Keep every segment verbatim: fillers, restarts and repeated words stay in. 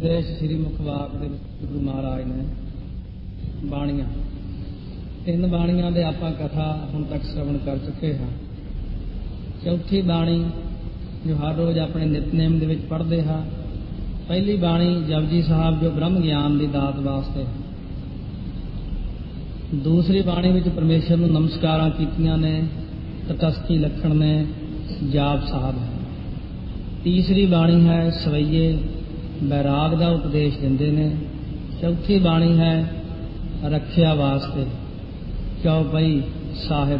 ਉਪਦੇਸ਼ ਸ੍ਰੀ ਮੁਖਵਾਕ ਦੇ ਵਿੱਚ ਗੁਰੂ ਮਹਾਰਾਜ ਨੇ ਬਾਣੀਆਂ, ਤਿੰਨ ਬਾਣੀਆਂ ਦੇ ਆਪਾਂ ਕਥਾ ਹੁਣ ਤੱਕ ਸ਼ਰਵਣ ਕਰ ਚੁੱਕੇ ਹਾਂ। ਚੌਥੀ ਬਾਣੀ ਜੋ ਹਰ ਰੋਜ਼ ਆਪਣੇ ਨਿਤਨੇਮ ਦੇ ਵਿੱਚ ਪੜ੍ਹਦੇ ਹਾਂ। ਪਹਿਲੀ ਬਾਣੀ ਜਪਜੀ ਸਾਹਿਬ ਜੋ ਬ੍ਰਹਮ ਗਿਆਨ ਦੀ ਦਾਤ ਵਾਸਤੇ। ਦੂਸਰੀ ਬਾਣੀ ਵਿੱਚ ਪਰਮੇਸ਼ਰ ਨੂੰ ਨਮਸਕਾਰਾਂ ਕੀਤੀਆਂ ਨੇ, ਤਟਸਥੀ ਲੱਖਣ ਨੇ, ਜਾਪ ਸਾਹਿਬ ਹੈ। ਤੀਸਰੀ ਬਾਣੀ ਹੈ ਸਵਈਏ ਬੈਰਾਗ ਦਾ ਉਪਦੇਸ਼ ਦਿੰਦੇ ਨੇ। ਚੌਥੀ ਬਾਣੀ ਹੈ ਰੱਖਿਆ ਵਾਸਤੇ, ਚੌਪਈ ਸਾਹਿਬ।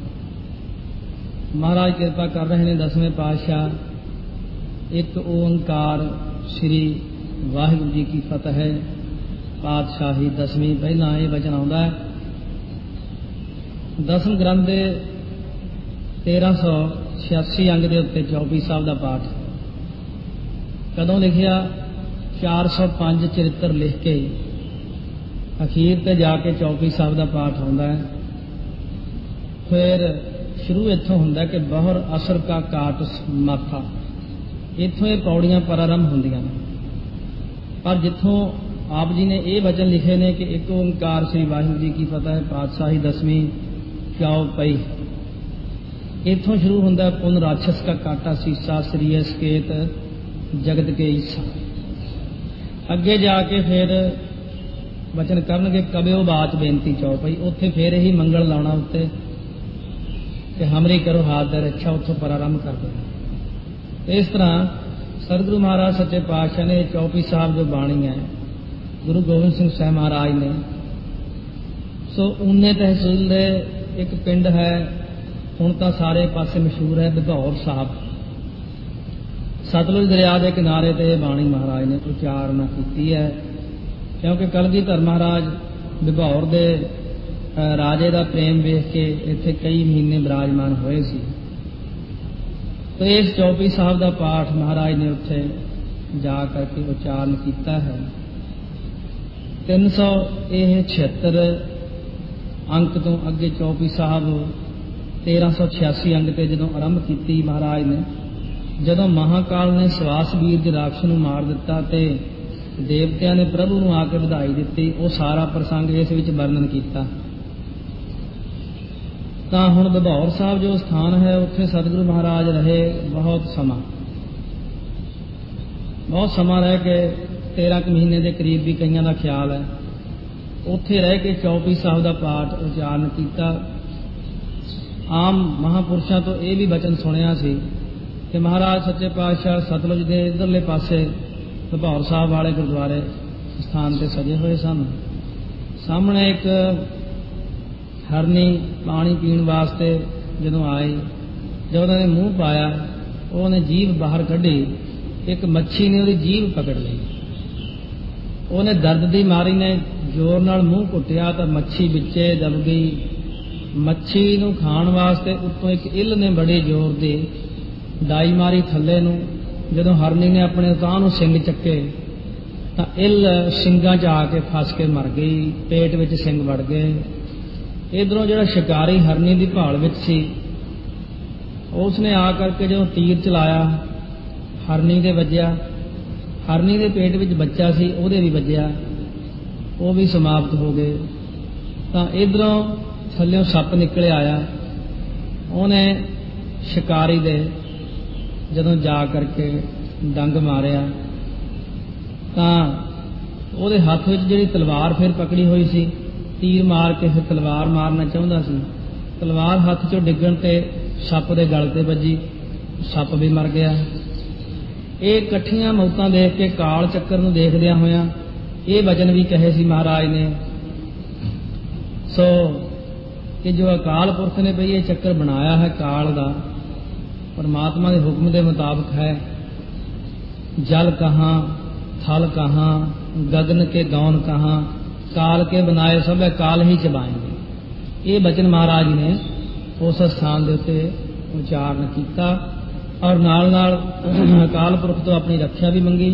ਮਹਾਰਾਜ ਕਿਰਪਾ ਕਰ ਰਹੇ ਨੇ ਦਸਵੇਂ ਪਾਤਸ਼ਾਹ। ਇੱਕ ਓੰਕਾਰ ਸ੍ਰੀ ਵਾਹਿਗੁਰੂ ਜੀ ਕੀ ਫਤਿਹ ਪਾਤਸ਼ਾਹੀ ਦਸਵੀਂ। ਪਹਿਲਾਂ ਇਹ ਵਚਨ ਆਉਂਦਾ ਹੈ ਦਸਮ ਗ੍ਰੰਥ ਦੇ ਤੇਰਾਂ ਸੌ ਛਿਆਸੀ ਅੰਗ ਦੇ ਉੱਤੇ ਚੌਪਈ ਸਾਹਿਬ ਦਾ ਪਾਠ ਕਦੋਂ ਲਿਖਿਆ? ਚਾਰ ਸੌ ਪੰਜ ਚਰਿੱਤਰ ਲਿਖ ਕੇ ਅਖੀਰ ਤੇ ਜਾ ਕੇ ਚੌਪਈ ਸਾਹਿਬ ਦਾ ਪਾਠ ਆਉਂਦਾ ਹੈ। ਫਿਰ ਸ਼ੁਰੂ ਇੱਥੋਂ ਹੁੰਦਾ ਕਿ ਬਹੁਰ ਅਸਰ ਕਾ ਕਾਟ ਮਾਥਾ। ਇੱਥੋਂ ਇਹ ਪੌੜੀਆਂ ਪ੍ਰਾਰੰਭ ਹੁੰਦੀਆਂ ਨੇ। ਪਰ ਜਿੱਥੋਂ ਆਪ ਜੀ ਨੇ ਇਹ ਵਚਨ ਲਿਖੇ ਨੇ ਕਿ ਇੱਕ ਓੰਕਾਰ ਸ੍ਰੀ ਵਾਹਿਗੁਰੂ ਜੀ ਕੀ ਫਤਿਹ ਪਾਤਸ਼ਾਹੀ ਦਸਵੀਂ ਚੌਪਈ, ਇੱਥੋਂ ਸ਼ੁਰੂ ਹੁੰਦਾ ਪੁਨ ਰਾਛਸ ਕਾ ਕਾਟਾ ਸੀਸਾ ਸ੍ਰੀ ਸਕੇਤ ਜਗਤ ਕੇ ਈਸਾ। ਅੱਗੇ ਜਾ ਕੇ ਫਿਰ ਵਚਨ ਕਰਨਗੇ ਕਬਿਓ ਬਾਚ ਬੇਨਤੀ ਚੌਪਈ। ਉੱਥੇ ਫਿਰ ਇਹੀ ਮੰਗਲ ਲਾਉਣਾ ਉੱਤੇ ਕਿ ਹਮਰੀ ਕਰੋ ਹਾਥ ਦਾ ਰੱਖਿਆ, ਉੱਥੋਂ ਪ੍ਰਾਰੰਭ ਕਰਦੇ। ਇਸ ਤਰ੍ਹਾਂ ਸਤਿਗੁਰੂ ਮਹਾਰਾਜ ਸੱਚੇ ਪਾਤਸ਼ਾਹ ਨੇ ਚੌਪਈ ਸਾਹਿਬ ਜੋ ਬਾਣੀ ਹੈ ਗੁਰੂ ਗੋਬਿੰਦ ਸਿੰਘ ਸਾਹਿਬ ਮਹਾਰਾਜ ਨੇ। ਸੋ ਊਨੇ ਤਹਿਸੀਲ ਦੇ ਇੱਕ ਪਿੰਡ ਹੈ, ਹੁਣ ਤਾਂ ਸਾਰੇ ਪਾਸੇ ਮਸ਼ਹੂਰ ਹੈ, ਬਿਧੌਰ ਸਾਹਿਬ। ਸਤਲੁਜ ਦਰਿਆ ਦੇ ਕਿਨਾਰੇ ਤੇ ਇਹ ਬਾਣੀ ਮਹਾਰਾਜ ਨੇ ਉਚਾਰਨਾ ਕੀਤੀ ਹੈ। ਕਿਉਂਕਿ ਕਲਗੀਧਰ ਮਹਾਰਾਜ ਬਿਧੌਰ ਦੇ ਰਾਜੇ ਦਾ ਪ੍ਰੇਮ ਵੇਖ ਕੇ ਇੱਥੇ ਕਈ ਮਹੀਨੇ ਬਿਰਾਜਮਾਨ ਹੋਏ ਸੀ। ਤੇ ਇਸ ਚੌਪਈ ਸਾਹਿਬ ਦਾ ਪਾਠ ਮਹਾਰਾਜ ਨੇ ਉੱਥੇ ਜਾ ਕਰਕੇ ਉਚਾਰਨ ਕੀਤਾ ਹੈ। ਤਿੰਨ ਸੌ ਇਹ ਛਿਅੱਤਰ ਅੰਕ ਤੋਂ ਅੱਗੇ ਚੌਪਈ ਸਾਹਿਬ ਤੇਰਾਂ ਸੌ ਛਿਆਸੀ ਅੰਗ ਤੇ ਜਦੋਂ ਆਰੰਭ ਕੀਤੀ ਮਹਾਰਾਜ ਨੇ, ਜਦੋਂ ਮਹਾਕਾਲ ਨੇ ਸਵਾਸ ਵੀਰ ਦੇ ਰਾਖਸ਼ ਨੂੰ ਮਾਰ ਦਿੱਤਾ ਤੇ ਦੇਵਤਿਆਂ ਨੇ ਪ੍ਰਭੂ ਨੂੰ ਆ ਕੇ ਵਧਾਈ ਦਿੱਤੀ, ਉਹ ਸਾਰਾ ਪ੍ਰਸੰਗ ਇਸ ਵਿੱਚ ਵਰਣਨ ਕੀਤਾ। ਤਾਂ ਹੁਣ ਬਿਧੌਰ ਸਾਹਿਬ ਜੋ ਸਥਾਨ ਹੈ ਉੱਥੇ ਸਤਿਗੁਰੂ ਮਹਾਰਾਜ ਰਹੇ ਬਹੁਤ ਸਮਾਂ, ਬਹੁਤ ਸਮਾਂ ਰਹਿ ਕੇ ਤੇਰਾਂ ਕੁ ਮਹੀਨੇ ਦੇ ਕਰੀਬ ਵੀ ਕਈਆਂ ਦਾ ਖਿਆਲ ਹੈ। ਉੱਥੇ ਰਹਿ ਕੇ ਚੌਪਈ ਸਾਹਿਬ ਦਾ ਪਾਠ ਉਚਾਰਨ ਕੀਤਾ। ਆਮ ਮਹਾਂਪੁਰਸ਼ਾਂ ਤੋਂ ਇਹ ਵੀ ਬਚਨ ਸੁਣਿਆ ਸੀ ਕਿ ਮਹਾਰਾਜ ਸੱਚੇ ਪਾਤਸ਼ਾਹ ਸਤਲੁਜ ਦੇ ਇੱਧਰਲੇ ਪਾਸੇ ਬਿਧੌਰ ਸਾਹਿਬ ਵਾਲੇ ਗੁਰਦੁਆਰੇ ਸਥਾਨ ਤੇ ਸਜੇ ਹੋਏ ਸਨ। ਸਾਹਮਣੇ ਇੱਕ ਹਰਨੀ ਪਾਣੀ ਪੀਣ ਵਾਸਤੇ ਜਦੋਂ ਆਈ, ਜਦੋਂ ਉਹਨਾਂ ਨੇ ਮੂੰਹ ਪਾਇਆ, ਉਹਨੇ ਜੀਭ ਬਾਹਰ ਕੱਢੀ, ਇੱਕ ਮੱਛੀ ਨੇ ਉਹਦੀ ਜੀਭ ਪਕੜ ਲਈ। ਉਹਨੇ ਦਰਦ ਦੀ ਮਾਰੀ ਨੇ ਜ਼ੋਰ ਨਾਲ ਮੂੰਹ ਘੁੱਟਿਆ ਤਾਂ ਮੱਛੀ ਵਿੱਚੇ ਦਬ ਗਈ। ਮੱਛੀ ਨੂੰ ਖਾਣ ਵਾਸਤੇ ਉੱਤੋਂ ਇੱਕ ਇੱਲ ਨੇ ਬੜੀ ਜ਼ੋਰ ਦੀ ਡਾਈ ਮਾਰੀ ਥੱਲੇ ਨੂੰ। ਜਦੋਂ ਹਰਨੀ ਨੇ ਆਪਣੇ ਉਤਾਂਹ ਨੂੰ ਸਿੰਗ ਚੱਕੇ ਤਾਂ ਇੱਲ ਸਿੰਗਾਂ 'ਚ ਆ ਕੇ ਫਸ ਕੇ ਮਰ ਗਈ, ਪੇਟ ਵਿੱਚ ਸਿੰਗ ਵੜ ਗਏ। ਇੱਧਰੋਂ ਜਿਹੜਾ ਸ਼ਿਕਾਰੀ ਹਰਨੀ ਦੀ ਭਾਲ ਵਿੱਚ ਸੀ, ਉਸਨੇ ਆ ਕਰਕੇ ਜਦੋਂ ਤੀਰ ਚਲਾਇਆ ਹਰਨੀ ਦੇ ਵੱਜਿਆ। ਹਰਨੀ ਦੇ ਪੇਟ ਵਿੱਚ ਬੱਚਾ ਸੀ, ਉਹਦੇ ਵੀ ਵੱਜਿਆ, ਉਹ ਵੀ ਸਮਾਪਤ ਹੋ ਗਏ। ਤਾਂ ਇੱਧਰੋਂ ਥੱਲਿਓਂ ਸੱਪ ਨਿਕਲ ਆਇਆ। ਉਹਨੇ ਸ਼ਿਕਾਰੀ ਦੇ ਜਦੋਂ ਜਾ ਕਰਕੇ ਡੰਗ ਮਾਰਿਆ ਤਾਂ ਉਹਦੇ ਹੱਥ ਵਿੱਚ ਜਿਹੜੀ ਤਲਵਾਰ ਫਿਰ ਪਕੜੀ ਹੋਈ ਸੀ, ਤੀਰ ਮਾਰ ਕੇ ਫਿਰ ਤਲਵਾਰ ਮਾਰਨਾ ਚਾਹੁੰਦਾ ਸੀ। ਤਲਵਾਰ ਹੱਥ 'ਚੋਂ ਡਿੱਗਣ ਤੇ ਸੱਪ ਦੇ ਗਲ ਤੇ ਵੱਜੀ, ਸੱਪ ਵੀ ਮਰ ਗਿਆ। ਇਹ ਇਕੱਠੀਆਂ ਮੌਤਾਂ ਦੇਖ ਕੇ ਕਾਲ ਚੱਕਰ ਨੂੰ ਦੇਖਦਿਆਂ ਹੋਇਆਂ ਇਹ ਵਚਨ ਵੀ ਕਹੇ ਸੀ ਮਹਾਰਾਜ ਨੇ, ਸੋ ਕਿ ਜੋ ਅਕਾਲ ਪੁਰਖ ਨੇ ਬਈ ਇਹ ਚੱਕਰ ਬਣਾਇਆ ਹੈ ਕਾਲ ਦਾ, ਪਰਮਾਤਮਾ ਦੇ ਹੁਕਮ ਦੇ ਮੁਤਾਬਕ ਹੈ। ਜਲ ਕਹਾਂ ਥਲ ਕਹਾਂ ਗगन के गौन कहाँ काल के बनाए सब काल ही चबाएंगे। ये बचन महाराज ने उस स्थान के उत्ते उचारण किया और नाल नाल अकाल पुरख तो अपनी रक्षा भी मंगी।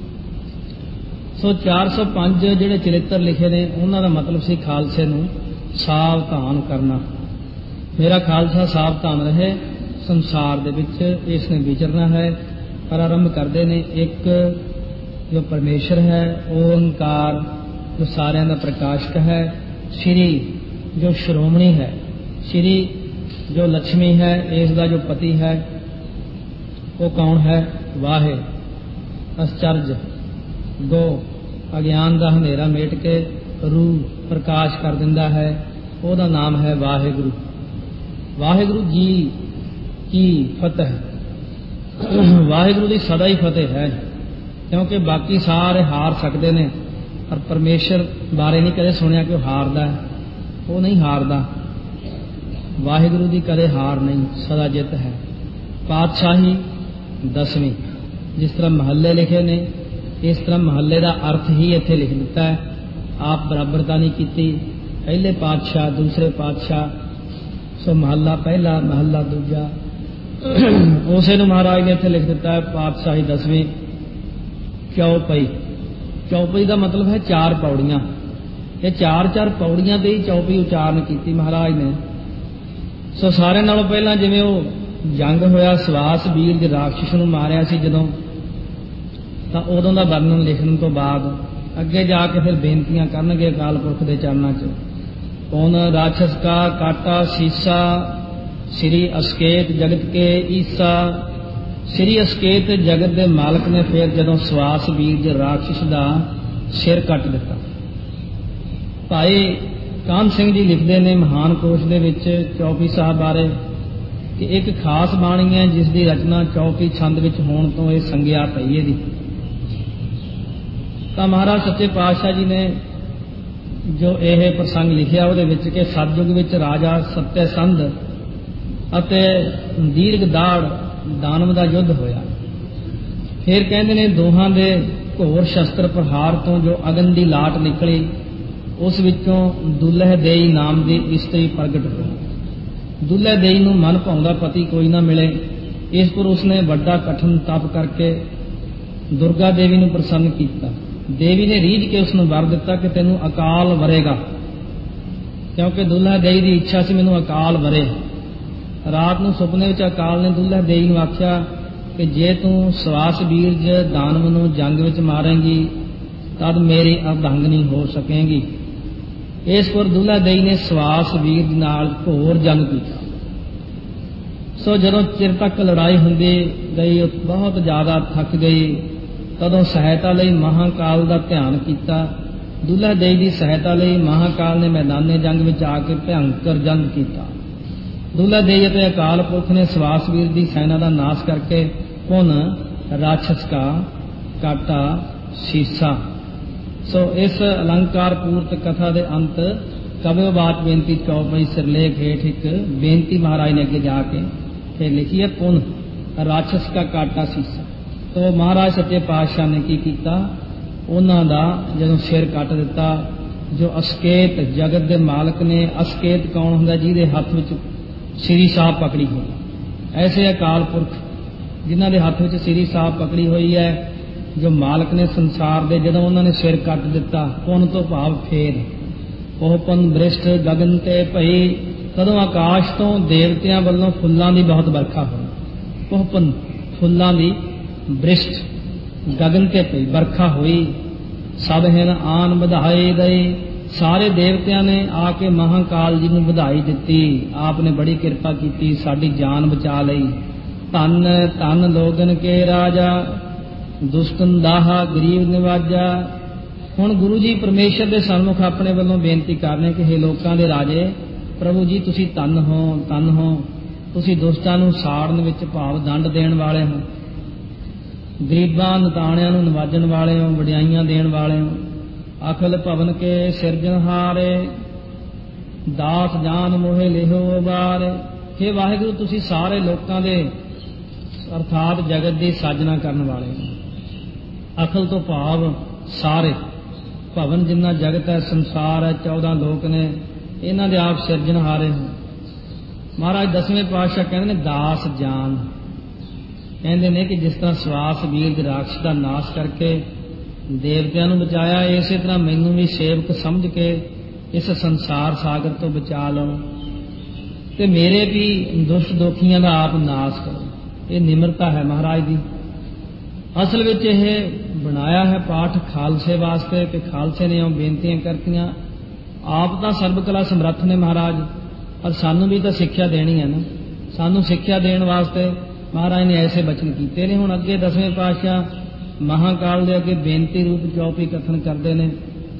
सो चार सौ पांच जिहड़े चरित्र लिखे ने उन्हां दा मतलब सी खालसे नूं सावधान करना। मेरा खालसा सावधान रहे, संसार दे विच इसने विचरना है। प्रारंभ करते ने एक जो परमेश्वर है, ओंकार जो सारिਆਂ ਦਾ प्रकाशक है, श्री जो श्रोमणी है, श्री जो लक्ष्मी है, इसका जो पति है वो कौन है? वाहे। आश्चर्य गो अज्ञान का हनेरा मेट के रूह प्रकाश कर दिंदा है, ਉਹਦਾ नाम है वाहेगुरु। वाहेगुरु जी की फतेह। वाहेगुरु की सदा ही फतेह है, क्योंकि बाकी सारे हार सकते हैं पर परमेश्वर बारे नहीं कदे सुनिया कि वह हारदा है, वो नहीं हारदा। वाहेगुरु की कदे हार नहीं, सदा जित है। पातशाही दसवीं, जिस तरह महल्ले लिखे ने इस तरह महल्ले का अर्थ ही इत्थे लिख दिता है। आप बराबरता नहीं की, पहले पातशाह दूसरे पातशाह, सो महला पहला महला दूजा, उसे महाराज ने इत्थे लिख दिता है पातशाही दसवीं चौपई। चौपई का मतलब है चार पौड़ियां। ये चार चार पौड़ियां ते ही चौपई उचारण की महाराज ने। सो सारे नालों पहला जिवें वो जंग होया, सवास वीर जे राक्षस नूं मारिया सी जदों, तां उदों दा वर्णन लिखण तो बाद अगे जाके फिर बेनतियां करनगे अकाल पुरख दे चरणां च। कौन राक्षस का काटा सीसा, श्री अस्केत जगत के ईसा। श्री अस्केत जगत के मालक ने फिर जदों सवास वीर राक्षस का सिर कट दिता। भाई कान सिंह जी लिखते हैं महान कोश दे विच चौपई साहब बारे कि एक खास बाणी है जिसकी रचना चौपई छंद विच होण तो यह संज्ञा पई है। तो महाराज सच्चे पातशाह जी ने जो यह प्रसंग लिखिया उहदे विच कि सतयुग विच राजा सत्यसंध अते दीर्घ दाड़ दानव का युद्ध होया। फिर कहते ने दोहां दे घोर शस्त्र प्रहार तो जो अगन की लाट निकली, उस विचों दुल्ह देई नाम की इस्त्री प्रगट हुई। दुल्ह देई नूं मन भाउंदा पति कोई ना मिले, इस पर उसने बड़ा कठिन तप करके दुर्गा देवी नूं प्रसन्न किया। देवी ने रीझ के उसनूं वर दिता कि तैनूं अकाल वरेगा, क्योंकि दुल्हा देई की इच्छा सी मैनूं अकाल वरे। रात नूं सुपने विच अकाल ने दुल्हा देई नूं आख्या कि जे तू सवास बीरज दानव नूं जंग विच मारेंगी तद मेरी अर्धांगनी हो सकेगी। इस पर दुल्हा देई ने सवास बीरज नाल घोर जंग की। सो जदों चिर तक लड़ाई हुंदी गई, बहुत ज्यादा थक गई, तदों सहायता लई महाकाल का ध्यान किया। दुल्हा देई की सहायता लई महाकाल ने मैदाने जंग विच आके भयंकर जंग किया। दुल्हा देई अते अकाल पुरख ने सवास वीर की सेना का नाश करके पुन राक्षस का काटा शीसा। सो इस अलंकार पूर्त कथा के अंत कव्यो बात बेनती चौपई सिरलेख हेठ एक बेनती महाराज ने अगे जाके फिर लिखी है, पुन राक्षस का काटा शीसा। तो महाराज सच्चे पातशाह ने की किया, उन्हां दा जदों सिर कट दिता। जो अस्केत जगत के मालक ने, अस्केत कौन हुंदा? जिहदे हथ विच श्री साहब पकड़ी हुई। ऐसे अकाल पुरख जिन्हां दे हथ विच श्री साहब पकड़ी हुई है, जो मालक ने संसार दे, जदों उन्होंने सिर कट दिता, पुन तो भाव फेर पोहपन बृष्ट गगन ते भई। तदों आकाश तो देवतियां वल्लों फुल्लां दी बहुत बरखा हुई। पोहपन फुल्लां दी बृष्ट गगन ते पई बरखा हुई। सब हिन आन बधाई गए। सारे देवतियां ने आके महाकाल जी नूं बधाई दिती। आपने बड़ी कृपा की, साडी जान बचा लई। धन धन लोगन के राजा, दुष्टन दाहा गरीब निवाजा। हुण गुरु जी परमेश्वर के सन्मुख अपने वालों बेनती करने कि हे लोकां दे राजे, प्रभु जी तुसी धन हो, धन हो। तुसी दुष्टां नूं साड़न विच भाव दंड देण वाले हो, गरीबां नताणियां नूं नवाजण वाले हो, वडियाईयां देण वाले हो। अखिल भवन के सिरजनहारे, दास जान मोहे लेहो बारे। हे वाहिगुरु तुसी सारे लोकां दे अर्थात जगत की साजना करन वाले हो। अखिल तो भाव सारे, भवन जिन्ना जगत है, संसार है, चौदह लोक ने, इन्हां दे आप सिरजनहारे हो। महाराज दसवें पातशाह कहते ने दास जान, कहते ने कि जिस तरह सवास वीर राक्षस का नाश करके देवतियां नूं बचाया, इसे तरह मैनूं भी सेवक समझ के इस संसार सागर तो बचा लो ते मेरे भी दुष्ट दोखियां का आप नाश करो। ये निमरता है महाराज की। असल विच यह ਬਣਾਇਆ ਹੈ ਪਾਠ ਖਾਲਸੇ ਵਾਸਤੇ ਕਿ ਖਾਲਸੇ ਨੇ ਉਹ ਬੇਨਤੀਆਂ ਕਰਤੀਆਂ। ਆਪ ਤਾਂ ਸਰਬ ਕਲਾ ਸਮਰੱਥ ਨੇ ਮਹਾਰਾਜ, ਪਰ ਸਾਨੂੰ ਵੀ ਤਾਂ ਸਿੱਖਿਆ ਦੇਣੀ ਹੈ ਨਾ। ਸਾਨੂੰ ਸਿੱਖਿਆ ਦੇਣ ਵਾਸਤੇ ਮਹਾਰਾਜ ਨੇ ਐਸੇ ਬਚਨ ਕੀਤੇ ਨੇ। ਹੁਣ ਅੱਗੇ ਦਸਵੇਂ ਪਾਤਸ਼ਾਹ ਮਹਾਕਾਲ ਦੇ ਅੱਗੇ ਬੇਨਤੀ ਰੂਪ ਚੌਪਈ ਕਥਨ ਕਰਦੇ ਨੇ।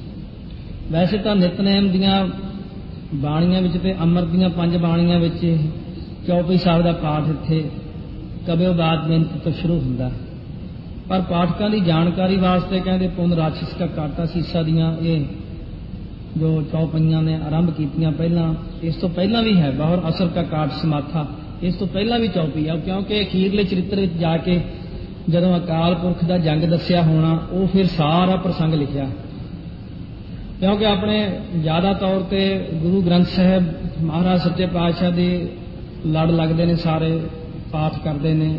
ਵੈਸੇ ਤਾਂ ਨਿਤਨੇਮ ਦੀਆਂ ਬਾਣੀਆਂ ਵਿੱਚ ਤੇ ਅੰਮ੍ਰਿਤ ਦੀਆਂ ਪੰਜ ਬਾਣੀਆਂ ਵਿੱਚ ਚੌਪਈ ਸਾਹਿਬ ਦਾ ਪਾਠ ਇੱਥੇ ਕਬਿਓ ਬਾਤ ਬੇਨਤੀ ਤੋਂ ਸ਼ੁਰੂ ਹੁੰਦਾ, ਪਰ ਪਾਠਕਾਂ ਦੀ ਜਾਣਕਾਰੀ ਵਾਸਤੇ ਕਹਿੰਦੇ ਪੁੰਨ ਰਾਖਸ਼ ਕਾ ਕਾਟਾ ਸੀਸਾ ਦੀਆਂ ਇਹ ਜੋ ਚੌਪਈਆਂ ਨੇ ਆਰੰਭ ਕੀਤੀਆਂ ਪਹਿਲਾਂ, ਇਸ ਤੋਂ ਪਹਿਲਾਂ ਵੀ ਹੈ ਬਹੁਰ ਅਸਰ ਕਾ ਕਾਟ ਸਮਾਥਾ, ਇਸ ਤੋਂ ਪਹਿਲਾਂ ਵੀ ਚੌਪਈ ਆ। ਕਿਉਂਕਿ ਅਖੀਰਲੇ ਚਰਿੱਤਰ ਵਿੱਚ ਜਾ ਕੇ ਜਦੋਂ ਅਕਾਲ ਪੁਰਖ ਦਾ ਜੰਗ ਦੱਸਿਆ ਹੋਣਾ, ਉਹ ਫਿਰ ਸਾਰਾ ਪ੍ਰਸੰਗ ਲਿਖਿਆ। ਕਿਉਂਕਿ ਆਪਣੇ ਜ਼ਿਆਦਾ ਤੌਰ ਤੇ ਗੁਰੂ ਗ੍ਰੰਥ ਸਾਹਿਬ ਮਹਾਰਾਜ ਸੱਚੇ ਪਾਤਸ਼ਾਹ ਦੇ ਲੜ ਲੱਗਦੇ ਨੇ, ਸਾਰੇ ਪਾਠ ਕਰਦੇ ਨੇ,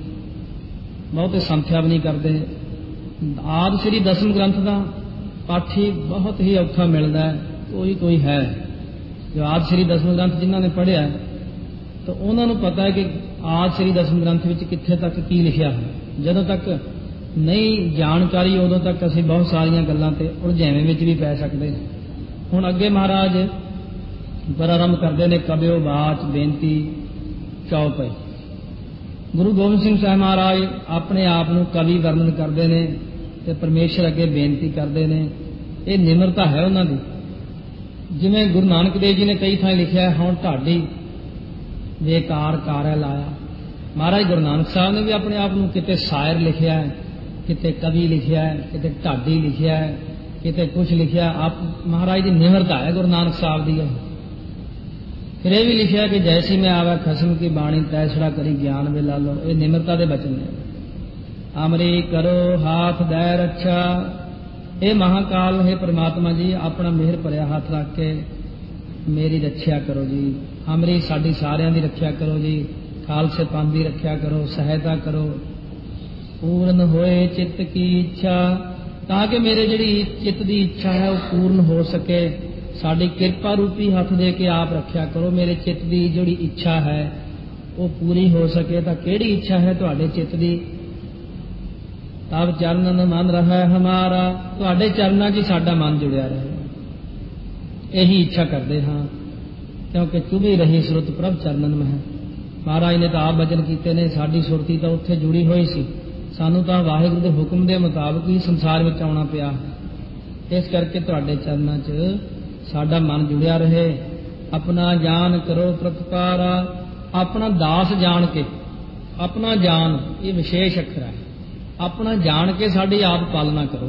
ਬਹੁਤੇ ਸੰਥਿਆ ਵੀ ਨਹੀਂ ਕਰਦੇ। ਆਦਿ ਸ੍ਰੀ ਦਸਮ ਗ੍ਰੰਥ ਦਾ ਪਾਠੀ ਬਹੁਤ ਹੀ ਔਖਾ ਮਿਲਦਾ ਹੈ, ਕੋਈ ਕੋਈ ਹੈ ਜੋ ਆਦਿ ਸ੍ਰੀ ਦਸਮ ਗ੍ਰੰਥ ਜਿਨ੍ਹਾਂ ਨੇ ਪੜ੍ਹਿਆ ਤਾਂ ਉਹਨਾਂ ਨੂੰ ਪਤਾ ਹੈ ਕਿ ਆਦਿ ਸ੍ਰੀ ਦਸਮ ਗ੍ਰੰਥ ਵਿੱਚ ਕਿੱਥੇ ਤੱਕ ਕੀ ਲਿਖਿਆ ਹੈ। ਜਦੋਂ ਤੱਕ ਨਹੀਂ ਜਾਣਕਾਰੀ ਉਦੋਂ ਤੱਕ ਅਸੀਂ ਬਹੁਤ ਸਾਰੀਆਂ ਗੱਲਾਂ ਤੇ ਉਲਝੇਵੇਂ ਵਿੱਚ ਵੀ ਪੈ ਸਕਦੇ। ਹੁਣ ਅੱਗੇ ਮਹਾਰਾਜ ਪ੍ਰਾਰੰਭ ਕਰਦੇ ਨੇ ਕਬਿਓ ਬਾਚ ਬੇਨਤੀ ਚੌਪਈ। ਗੁਰੂ ਗੋਬਿੰਦ ਸਿੰਘ ਸਾਹਿਬ ਮਹਾਰਾਜ ਆਪਣੇ ਆਪ ਨੂੰ ਕਵੀ ਵਰਣਨ ਕਰਦੇ ਨੇ ਤੇ ਪਰਮੇਸ਼ਰ ਅੱਗੇ ਬੇਨਤੀ ਕਰਦੇ ਨੇ। ਇਹ ਨਿਮਰਤਾ ਹੈ ਉਹਨਾਂ ਦੀ। ਜਿਵੇਂ ਗੁਰੂ ਨਾਨਕ ਦੇਵ ਜੀ ਨੇ ਕਈ ਥਾਂ ਲਿਖਿਆ ਹੁਣ ਢਾਡੀ ਬੇਕਾਰ ਕਾਰੈ ਲਾਇਆ। ਮਹਾਰਾਜ ਗੁਰੂ ਨਾਨਕ ਸਾਹਿਬ ਨੇ ਵੀ ਆਪਣੇ ਆਪ ਨੂੰ ਕਿਤੇ ਸ਼ਾਇਰ ਲਿਖਿਆ ਹੈ, ਕਿਤੇ ਕਵੀ ਲਿਖਿਆ ਹੈ, ਕਿਤੇ ਢਾਡੀ ਲਿਖਿਆ ਹੈ, ਕਿਤੇ ਕੁਛ ਲਿਖਿਆ। ਆਪ ਮਹਾਰਾਜ ਦੀ ਨਿਮਰਤਾ ਹੈ ਗੁਰੂ ਨਾਨਕ ਸਾਹਿਬ ਦੀ। ਫਿਰ ਇਹ ਵੀ ਲਿਖਿਆ ਕਿ ਜੈਸੀ ਮੈਂ ਆਵਾ ਖਸਮ ਕੀ ਬਾਣੀ ਤੈਸੜਾ ਕਰੀ ਗਿਆਨ ਵੇ ਲਾ ਲੋ। ਇਹ ਨਿਮਰਤਾ ਦੇ ਬਚਨ ਨੇ। ਅਮਰੀ ਕਰੋ ਹਾਥ ਦੈ ਰੱਛਾ। ਇਹ ਮਹਾਕਾਲ ਹੈ ਪ੍ਰਮਾਤਮਾ ਜੀ, ਆਪਣਾ ਮਿਹਰ ਭਰਿਆ ਹੱਥ ਰੱਖ ਕੇ ਮੇਰੀ ਰੱਖਿਆ ਕਰੋ ਜੀ। ਅਮਰੀ ਸਾਡੀ ਸਾਰਿਆਂ ਦੀ ਰੱਖਿਆ ਕਰੋ ਜੀ। ਖਾਲਸੇ ਪੰਥ ਦੀ ਰੱਖਿਆ ਕਰੋ, ਸਹਾਇਤਾ ਕਰੋ। ਪੂਰਨ ਹੋਏ ਚਿੱਤ ਕੀ ਇੱਛਾ, ਤਾਂ ਕਿ ਮੇਰੇ ਜਿਹੜੀ ਚਿੱਤ ਦੀ ਇੱਛਾ ਹੈ ਉਹ ਪੂਰਨ ਹੋ ਸਕੇ। ਸਾਡੀ ਕਿਰਪਾ ਰੂਪੀ ਹੱਥ ਦੇ ਕੇ ਆਪ ਰੱਖਿਆ ਕਰੋ। ਮੇਰੇ ਚਿੱਤ ਦੀ ਜਿਹੜੀ ਇੱਛਾ ਹੈ ਉਹ ਪੂਰੀ ਹੋ ਸਕੇ। ਤਾਂ ਕਿਹੜੀ ਇੱਛਾ ਹੈ ਤੁਹਾਡੇ ਚਿੱਤ ਦੀ? ਤਬ ਚਰਨਨ ਮਨ ਰਹਾ ਹਮਾਰਾ। ਤੁਹਾਡੇ ਚਰਨਾਂ 'ਚ ਸਾਡਾ ਮਨ ਜੁੜਿਆ ਰਹੇ, ਇਹੀ ਇੱਛਾ ਕਰਦੇ ਹਾਂ। ਕਿਉਂਕਿ ਚੁਭੀ ਰਹੀ ਸੁਰਤ ਪ੍ਰਭ ਚਰਨਨ ਮਹਿ। ਮਹਾਰਾਜ ਨੇ ਤਾਂ ਆਪ ਬਚਨ ਕੀਤੇ ਨੇ, ਸਾਡੀ ਸੁਰਤੀ ਤਾਂ ਉੱਥੇ ਜੁੜੀ ਹੋਈ ਸੀ, ਸਾਨੂੰ ਤਾਂ ਵਾਹਿਗੁਰੂ ਦੇ ਹੁਕਮ ਦੇ ਮੁਤਾਬਕ ਹੀ ਸੰਸਾਰ ਵਿੱਚ ਆਉਣਾ ਪਿਆ। ਇਸ ਕਰਕੇ ਤੁਹਾਡੇ ਚਰਨਾਂ 'ਚ ਸਾਡਾ ਮਨ ਜੁੜਿਆ ਰਹੇ। ਆਪਣਾ ਜਾਨ ਕਰੋ ਪ੍ਰਤਪਾਰਾ। ਆਪਣਾ ਦਾਸ ਜਾਣ ਕੇ, ਆਪਣਾ ਜਾਨ ਇਹ ਵਿਸ਼ੇਸ਼ ਅੱਖਰ ਹੈ। ਆਪਣਾ ਜਾਣ ਕੇ ਸਾਡੀ ਆਪ ਪਾਲਣਾ ਕਰੋ।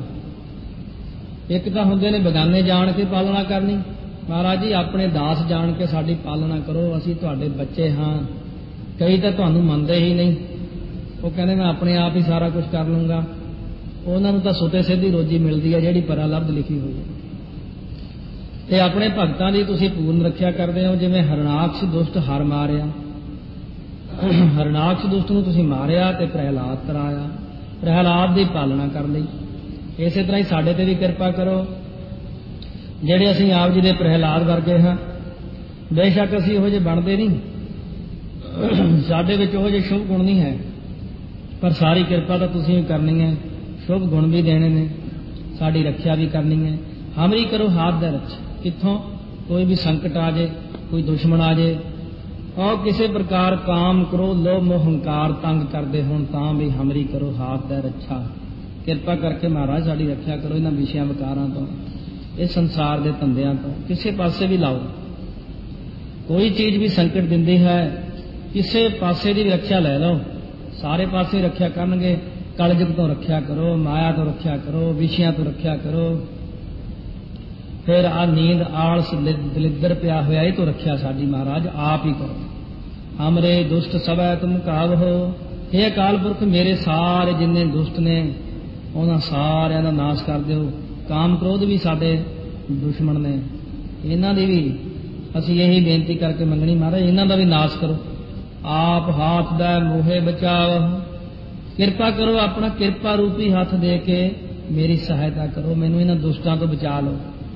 ਇੱਕ ਤਾਂ ਹੁੰਦੇ ਨੇ ਬਗਾਨੇ ਜਾਣ ਕੇ ਪਾਲਣਾ ਕਰਨੀ। ਮਹਾਰਾਜ ਜੀ ਆਪਣੇ ਦਾਸ ਜਾਣ ਕੇ ਸਾਡੀ ਪਾਲਣਾ ਕਰੋ। ਅਸੀਂ ਤੁਹਾਡੇ ਬੱਚੇ ਹਾਂ। ਕਈ ਤਾਂ ਤੁਹਾਨੂੰ ਮੰਨਦੇ ਹੀ ਨਹੀਂ, ਉਹ ਕਹਿੰਦੇ ਮੈਂ ਆਪਣੇ ਆਪ ਹੀ ਸਾਰਾ ਕੁਝ ਕਰ ਲੂੰਗਾ। ਉਹਨਾਂ ਨੂੰ ਤਾਂ ਸੁਤੇ ਸਿੱਧੀ ਰੋਜੀ ਮਿਲਦੀ ਹੈ ਜਿਹੜੀ ਪਰਾਲਬਧ ਲਿਖੀ ਹੋਈ ਹੈ। ਤੇ ਆਪਣੇ ਭਗਤਾਂ ਦੀ ਤੁਸੀਂ ਪੂਰਨ ਰੱਖਿਆ ਕਰਦੇ ਹੋ। ਜਿਵੇਂ ਹਰਨਾਕਸ਼ ਦੁਸ਼ਟ ਹਰ ਮਾਰਿਆ, ਹਰਨਾਕਸ਼ ਦੁਸ਼ਟ ਨੂੰ ਤੁਸੀਂ ਮਾਰਿਆ ਤੇ ਪ੍ਰਹਿਲਾਦ ਤਰਾਇਆ, ਪ੍ਰਹਿਲਾਦ ਦੀ ਪਾਲਣਾ ਕਰ ਲਈ। ਇਸੇ ਤਰ੍ਹਾਂ ਹੀ ਸਾਡੇ ਤੇ ਵੀ ਕਿਰਪਾ ਕਰੋ, ਜਿਹੜੇ ਅਸੀਂ ਆਪ ਜੀ ਦੇ ਪ੍ਰਹਿਲਾਦ ਵਰਗੇ ਹਾਂ। ਬੇਸ਼ੱਕ ਅਸੀਂ ਇਹੋ ਜਿਹੇ ਬਣਦੇ ਨਹੀਂ, ਸਾਡੇ ਵਿੱਚ ਉਹੋ ਜਿਹੇ ਸ਼ੁਭ ਗੁਣ ਨਹੀਂ ਹੈ, ਪਰ ਸਾਰੀ ਕਿਰਪਾ ਤਾਂ ਤੁਸੀਂ ਵੀ ਕਰਨੀ ਹੈ, ਸ਼ੁਭ ਗੁਣ ਵੀ ਦੇਣੇ ਨੇ, ਸਾਡੀ ਰੱਖਿਆ ਵੀ ਕਰਨੀ ਹੈ। ਹਮਰੀ ਕਰੋ ਹਾਥ ਦਾ ਰੱਛ। ਕਿੱਥੋਂ ਕੋਈ ਵੀ ਸੰਕਟ ਆ ਜਾਏ, ਕੋਈ ਦੁਸ਼ਮਣ ਆ ਜਾਏ, ਔਰ ਕਿਸੇ ਪ੍ਰਕਾਰ ਕਾਮ ਕਰੋ ਲੋਭ ਮੋਹ ਹੰਕਾਰ ਤੰਗ ਕਰਦੇ ਹੋਣ, ਤਾਂ ਵੀ ਹਮਰੀ ਕਰੋ ਹਾਥ ਦਾ ਰੱਛਾ। ਕਿਰਪਾ ਕਰਕੇ ਮਹਾਰਾਜ ਸਾਡੀ ਰੱਖਿਆ ਕਰੋ ਇਹਨਾਂ ਵਿਸ਼ਿਆਂ ਵਿਕਾਰਾਂ ਤੋਂ, ਇਹ ਸੰਸਾਰ ਦੇ ਧੰਦਿਆਂ ਤੋਂ। ਕਿਸੇ ਪਾਸੇ ਵੀ ਲਾਓ, ਕੋਈ ਚੀਜ਼ ਵੀ ਸੰਕਟ ਦਿੰਦੀ ਹੈ, ਕਿਸੇ ਪਾਸੇ ਦੀ ਵੀ ਰੱਖਿਆ ਲੈ ਲਓ। ਸਾਰੇ ਪਾਸੇ ਰੱਖਿਆ ਕਰਨਗੇ। ਕਲਯੁਗ ਤੋਂ ਰੱਖਿਆ ਕਰੋ, ਮਾਇਆ ਤੋਂ ਰੱਖਿਆ ਕਰੋ, ਵਿਸ਼ਿਆਂ ਤੋਂ ਰੱਖਿਆ ਕਰੋ। ਫਿਰ ਆ ਨੀਂਦ ਆਲਸ ਦਲਿੱਦਰ ਪਿਆ ਹੋਇਆ, ਇਹ ਤੋਂ ਰੱਖਿਆ ਸਾਡੀ ਮਹਾਰਾਜ ਆਪ ਹੀ ਕਰੋ। ਹਮਰੇ ਦੁਸ਼ਟ ਸਭੈ ਤੁਮ ਕਾਵਹੋ। हे ਅਕਾਲ ਪੁਰਖ, ਮੇਰੇ ਸਾਰੇ ਜਿੰਨੇ ਦੁਸ਼ਟ ਨੇ ਉਹਨਾਂ ਸਾਰਿਆਂ ਦਾ ਨਾਸ਼ ਕਰ ਦਿਓ। ਕਾਮ ਕ੍ਰੋਧ ਵੀ ਸਾਡੇ ਦੁਸ਼ਮਣ ਨੇ, ਇਹਨਾਂ ਦੀ ਵੀ ਅਸੀਂ ਇਹੀ ਬੇਨਤੀ ਕਰਕੇ ਮੰਗਣੀ, ਮਹਾਰਾਜ ਇਹਨਾਂ ਦਾ ਵੀ ਨਾਸ਼ ਕਰੋ। ਆਪ ਹਾਥ ਦਾ ਮੋਹੇ ਬਚਾਓ। ਕਿਰਪਾ ਕਰੋ, ਆਪਣਾ ਕਿਰਪਾ ਰੂਪੀ ਹੱਥ ਦੇ ਕੇ ਮੇਰੀ ਸਹਾਇਤਾ ਕਰੋ, ਮੈਨੂੰ ਇਹਨਾਂ ਦੁਸ਼ਟਾਂ ਤੋਂ ਬਚਾ ਲਓ।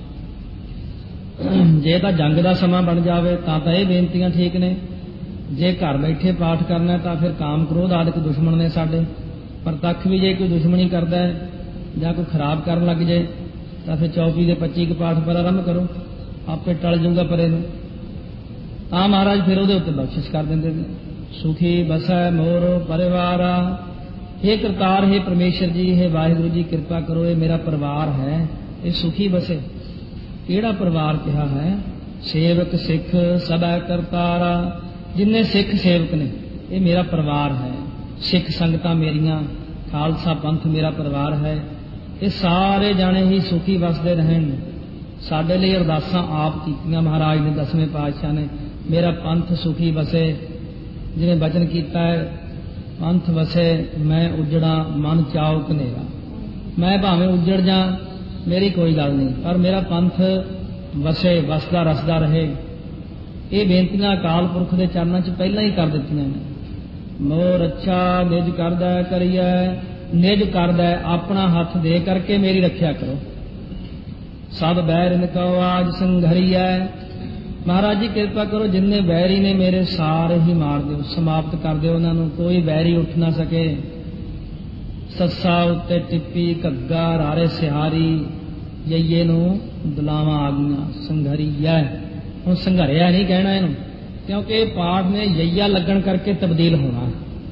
ਜੇ ਤਾਂ ਜੰਗ ਦਾ ਸਮਾਂ ਬਣ ਜਾਵੇ ਤਾਂ ਤਾਂ ਇਹ ਬੇਨਤੀਆਂ ਠੀਕ ਨੇ। ਜੇ ਘਰ ਬੈਠੇ ਪਾਠ ਕਰਨਾ ਤਾਂ ਫਿਰ ਕਾਮ ਕ੍ਰੋਧ ਆਦਿਕ ਦੁਸ਼ਮਣ ਨੇ ਸਾਡੇ। ਪ੍ਰਤੱਖ ਵੀ ਜੇ ਕੋਈ ਦੁਸ਼ਮਣੀ ਕਰਦਾ ਹੈ ਜਾਂ ਕੋਈ ਖਰਾਬ ਕਰਨ ਲੱਗ ਜਾਏ ਤਾਂ ਫਿਰ ਚੌਪੀ ਦੇ ਪੱਚੀ ਕੁ ਪਾਠ ਪਰ ਆਰੰਭ ਕਰੋ, ਆਪੇ ਟਲ ਜਾਊਗਾ ਪਰੇ ਨੂੰ। ਤਾਂ ਮਹਾਰਾਜ ਫਿਰ ਉਹਦੇ ਉੱਤੇ ਬਖਸ਼ਿਸ਼ ਕਰ ਦਿੰਦੇ ਨੇ। ਸੁਖੀ ਬਸੈ ਮੋਰ ਪਰਿਵਾਰਾ, हे ਕਰਤਾਰ, हे ਪਰਮੇਸ਼ਰ ਜੀ, हे ਵਾਹਿਗੁਰੂ ਜੀ, ਕਿਰਪਾ ਕਰੋ, ਇਹ ਮੇਰਾ ਪਰਿਵਾਰ ਹੈ, ਇਹ ਸੁਖੀ ਬਸੇ। ਕਿਹੜਾ ਪਰਿਵਾਰ ਕਿਹਾ ਹੈ? ਸੇਵਕ ਸਿੱਖ ਸਦਾ ਕਰਤਾਰਾ, ਜਿੰਨੇ ਸਿੱਖ ਸੇਵਕ ਨੇ ਇਹ ਮੇਰਾ ਪਰਿਵਾਰ ਹੈ। ਸਿੱਖ ਸੰਗਤਾਂ ਮੇਰੀਆਂ, ਖਾਲਸਾ ਪੰਥ ਮੇਰਾ ਪਰਿਵਾਰ ਹੈ। ਇਹ ਸਾਰੇ ਜਾਣੇ ਹੀ ਸੁਖੀ ਵਸਦੇ ਰਹਿਣ। ਸਾਡੇ ਲਈ ਅਰਦਾਸਾਂ ਆਪ ਕੀਤੀਆਂ ਮਹਾਰਾਜ ਨੇ, ਦਸਵੇਂ ਪਾਤਸ਼ਾਹ ਨੇ, ਮੇਰਾ ਪੰਥ ਸੁਖੀ ਵਸੇ। ਜਿਵੇਂ ਬਚਨ ਕੀਤਾ ਹੈ, ਪੰਥ ਵਸੇ ਮੈਂ ਉਜੜਾ ਮਨ ਚਾਉ ਕਨੇਰਾ। ਮੈਂ ਭਾਵੇਂ ਉਜੜ ਜਾ, ਮੇਰੀ ਕੋਈ ਗੱਲ ਨਹੀਂ, ਪਰ ਮੇਰਾ ਪੰਥ ਵਸੇ, ਵਸਦਾ ਰਸਦਾ ਰਹੇ। ਇਹ ਬੇਨਤੀਆਂ ਅਕਾਲ ਪੁਰਖ ਦੇ ਚਰਨਾਂ 'ਚ ਪਹਿਲਾਂ ਹੀ ਕਰ ਦਿੱਤੀਆਂ ਨੇ। ਮੋਰ ਅੱਛਾ ਨਿਜ ਕਰਦਾ ਕਰੀਐ, ਨਿਜ ਕਰਦਾ ਆਪਣਾ ਹੱਥ ਦੇ ਕਰਕੇ ਮੇਰੀ ਰੱਖਿਆ ਕਰੋ। ਸਭ ਬੈਰਿਨ ਕਉ ਆਜ ਸੰਘਰੀਐ, ਮਹਾਰਾਜ ਜੀ ਕਿਰਪਾ ਕਰੋ, ਜਿੰਨੇ ਬੈਰੀ ਨੇ ਮੇਰੇ ਸਾਰੇ ਹੀ ਮਾਰ ਦਿਓ, ਸਮਾਪਤ ਕਰ ਦਿਓ ਉਹਨਾਂ ਨੂੰ, ਕੋਈ ਬੈਰੀ ਉੱਠ ਨਾ ਸਕੇ। ਸੱਸਾ ਉੱਤੇ ਟਿੱਪੀ ਘੱਗਾ ਰਾਰੇ ਸਿਹਾਰੀ, ਯਈਏ ਨੂੰ ਦੁਲਾਵਾਂ ਆ ਗਈਆਂ। ਸੰਘਰੀਐ, ਹੁਣ ਸੰਘਰਿਆ ਨਹੀਂ ਕਹਿਣਾ ਇਹਨੂੰ, ਕਿਉਂਕਿ ਇਹ ਪਾਠ ਨੇ ਯਈਆ ਲੱਗਣ ਕਰਕੇ ਤਬਦੀਲ ਹੋਣਾ।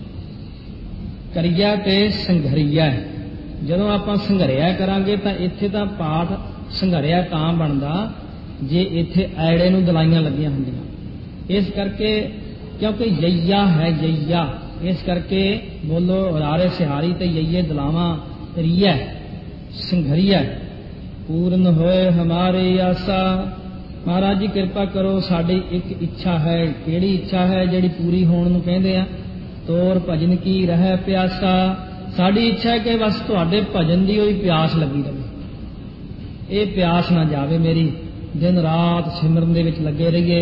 ਕਰੀਆ ਤੇ ਸੰਘਰੀਆ, ਜਦੋਂ ਆਪਾਂ ਸੰਘਰਿਆ ਕਰਾਂਗੇ ਤਾਂ ਇੱਥੇ ਤਾਂ ਪਾਠ ਸੰਘਰਿਆ ਤਾਂ ਬਣਦਾ ਜੇ ਇੱਥੇ ਐੜੇ ਨੂੰ ਦਲਾਈਆਂ ਲੱਗੀਆਂ ਹੁੰਦੀਆਂ। ਇਸ ਕਰਕੇ, ਕਿਉਂਕਿ ਯਈਆ ਹੈ ਯਈਆ, ਇਸ ਕਰਕੇ ਬੋਲੋ ਰਾਰੇ ਸਿਹਾਰੀ ਤੇ ਯਈਏ ਦਲਾਵਾਂ ਰੀਐ ਸੰਘਰੀਆ। ਪੂਰਨ ਹੋਏ ਹਮਾਰੀ ਆਸਾ, ਮਹਾਰਾਜ ਜੀ ਕਿਰਪਾ ਕਰੋ, ਸਾਡੀ ਇੱਕ ਇੱਛਾ ਹੈ। ਕਿਹੜੀ ਇੱਛਾ ਹੈ? ਜਿਹੜੀ ਪੂਰੀ ਹੋਣ ਨੂੰ ਕਹਿੰਦੇ ਆ। ਤੋਰ ਭਜਨ ਕੀ ਰਹਿ ਪਿਆਸਾ, ਸਾਡੀ ਇੱਛਾ ਹੈ ਕਿ ਬਸ ਤੁਹਾਡੇ ਭਜਨ ਦੀ ਹੋਈ ਪਿਆਸ ਲੱਗੀ ਰਹੇ, ਇਹ ਪਿਆਸ ਨਾ ਜਾਵੇ ਮੇਰੀ, ਦਿਨ ਰਾਤ ਸਿਮਰਨ ਦੇ ਵਿੱਚ ਲੱਗੇ ਰਹੀਏ।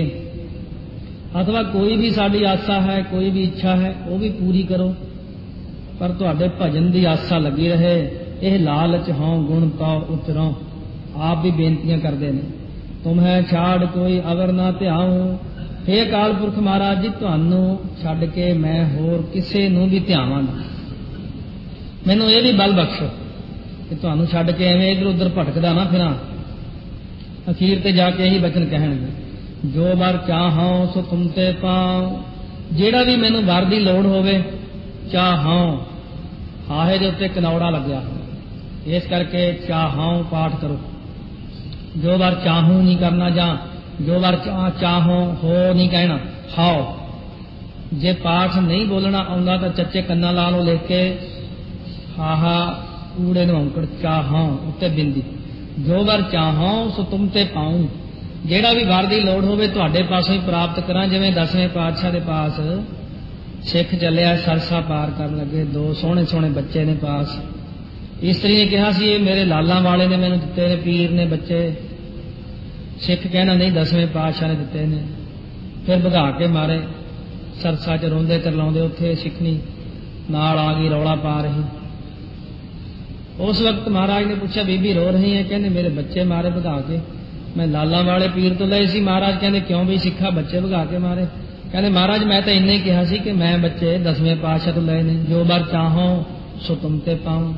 ਅਥਵਾ ਕੋਈ ਵੀ ਸਾਡੀ ਆਸਾ ਹੈ, ਕੋਈ ਵੀ ਇੱਛਾ ਹੈ, ਉਹ ਵੀ ਪੂਰੀ ਕਰੋ, ਪਰ ਤੁਹਾਡੇ ਭਜਨ ਦੀ ਆਸਾ ਲੱਗੀ ਰਹੇ। ਇਹ ਲਾਲਚ ਹੋਂ ਗੁਣ ਪਾਓ ਉਤਰੋ, ਆਪ ਵੀ ਬੇਨਤੀਆਂ ਕਰਦੇ ਨੇ। ਤੁਮਹਿ ਛਾੜ ਕੋਈ ਅਵਰ ਨਾ ਧਿਆਉ, ਹੇ ਅਕਾਲ ਪੁਰਖ ਮਹਾਰਾਜ ਜੀ, ਤੁਹਾਨੂੰ ਛੱਡ ਕੇ ਮੈਂ ਹੋਰ ਕਿਸੇ ਨੂੰ ਵੀ ਧਿਆਵਾਂ ਨਾ। ਮੈਨੂੰ ਇਹ ਵੀ ਬਲ ਬਖਸ਼ੋ ਕਿ ਤੁਹਾਨੂੰ ਛੱਡ ਕੇ ਐਵੇਂ ਇੱਧਰ ਉੱਧਰ ਭਟਕਦਾ ਨਾ ਫਿਰਾਂ। ਅਖੀਰ ਤੇ ਜਾ ਕੇ ਇਹੀ ਬਚਨ ਕਹਿਣਗੇ, ਜੋ ਵਰ ਚਾਹਉ ਸੋ ਤੁਮ ਤੇ ਪਾਉ, ਜਿਹੜਾ ਵੀ ਮੈਨੂੰ ਵਰ ਦੀ ਲੋੜ ਹੋਵੇ, ਚਾਹਉ ਹਾਹੇ ਦੇ ਉੱਤੇ ਕਨੌੜਾ ਲੱਗਿਆ ਹੋਵੇ, ਇਸ ਕਰਕੇ ਚਾਹਉ ਪਾਠ ਕਰੋ। ਜੋ ਵਰ ਚਾਹੂੰ ਨਹੀਂ ਕਰਨਾ, ਜਾਂ ਜੋ ਵਰ ਚਾਹ ਚਾਹੋ ਹੋ ਨਹੀਂ ਕਹਿਣਾ, ਹਾਓ। ਜੇ ਪਾਠ ਨਹੀਂ ਬੋਲਣਾ ਆਉਂਦਾ ਤਾਂ ਚੱਚੇ ਕੰਨਾਂ ਲਾ ਲਓ ਲਿਖ ਕੇ, ਹਾਹਾ ਊੜੇ ਨੂੰ ਔਂਕੜ, ਚਾਹਾਂ ਉੱਤੇ ਬਿੰਦੀ। ਜੋ ਵਰ ਚਾਹੋਂ ਸੋ ਤੁਮ ਤੇ ਪਾਉਂ, ਜਿਹੜਾ ਵੀ ਵਰ ਦੀ ਲੋੜ ਹੋਵੇ ਤੁਹਾਡੇ ਪਾਸੋਂ ਹੀ ਪ੍ਰਾਪਤ ਕਰਾਂ। ਜਿਵੇਂ ਦਸਵੇਂ ਪਾਤਸ਼ਾਹ ਦੇ ਪਾਸ ਸਿੱਖ ਚੱਲਿਆ, ਸਰਸਾ ਪਾਰ ਕਰਨ ਲੱਗੇ, ਦੋ ਸੋਹਣੇ ਸੋਹਣੇ ਬੱਚੇ ਨੇ ਪਾਸ। ਇਸਤਰੀ ਨੇ ਕਿਹਾ ਸੀ ਇਹ ਮੇਰੇ ਲਾਲਾਂ ਵਾਲੇ ਨੇ ਮੈਨੂੰ ਦਿੱਤੇ ਨੇ, ਪੀਰ ਨੇ ਬੱਚੇ। ਸਿੱਖ ਕਹਿਣਾ ਨਹੀਂ, ਦਸਵੇਂ ਪਾਤਸ਼ਾਹ ਨੇ ਦਿੱਤੇ ਨੇ। ਫਿਰ ਭਗਾ ਕੇ ਮਾਰੇ, ਸਰਸਾ 'ਚ ਰੋਂਦੇ ਕਰਲਾਉਂਦੇ, ਉੱਥੇ ਸਿੱਖਣੀ ਨਾਲ ਆ ਗਈ, ਰੌਲਾ ਪਾ ਰਹੀ। ਉਸ ਵਕਤ ਮਹਾਰਾਜ ਨੇ ਪੁੱਛਿਆ, ਬੀਬੀ ਰੋ ਰਹੀ ਹੈ? ਕਹਿੰਦੇ ਮੇਰੇ ਬੱਚੇ ਮਾਰੇ ਭਗਾ ਕੇ, ਮੈਂ ਲਾਲਾਂ ਵਾਲੇ ਪੀਰ ਤੋਂ ਲਏ ਸੀ। ਮਹਾਰਾਜ ਕਹਿੰਦੇ ਕਿਉਂ ਵੀ ਸਿੱਖਾ ਬੱਚੇ ਭਗਾ ਕੇ ਮਾਰੇ? ਕਹਿੰਦੇ ਮਹਾਰਾਜ ਮੈਂ ਤਾਂ ਇੰਨੇ ਕਿਹਾ ਸੀ ਕਿ ਮੈਂ ਬੱਚੇ ਦਸਵੇਂ ਪਾਤਸ਼ਾਹ ਤੋਂ ਲਏ ਨੇ, ਜੋ ਬਰ ਚਾਹੋ ਸੋ ਤੁਮ ਤੇ ਪਾਉ।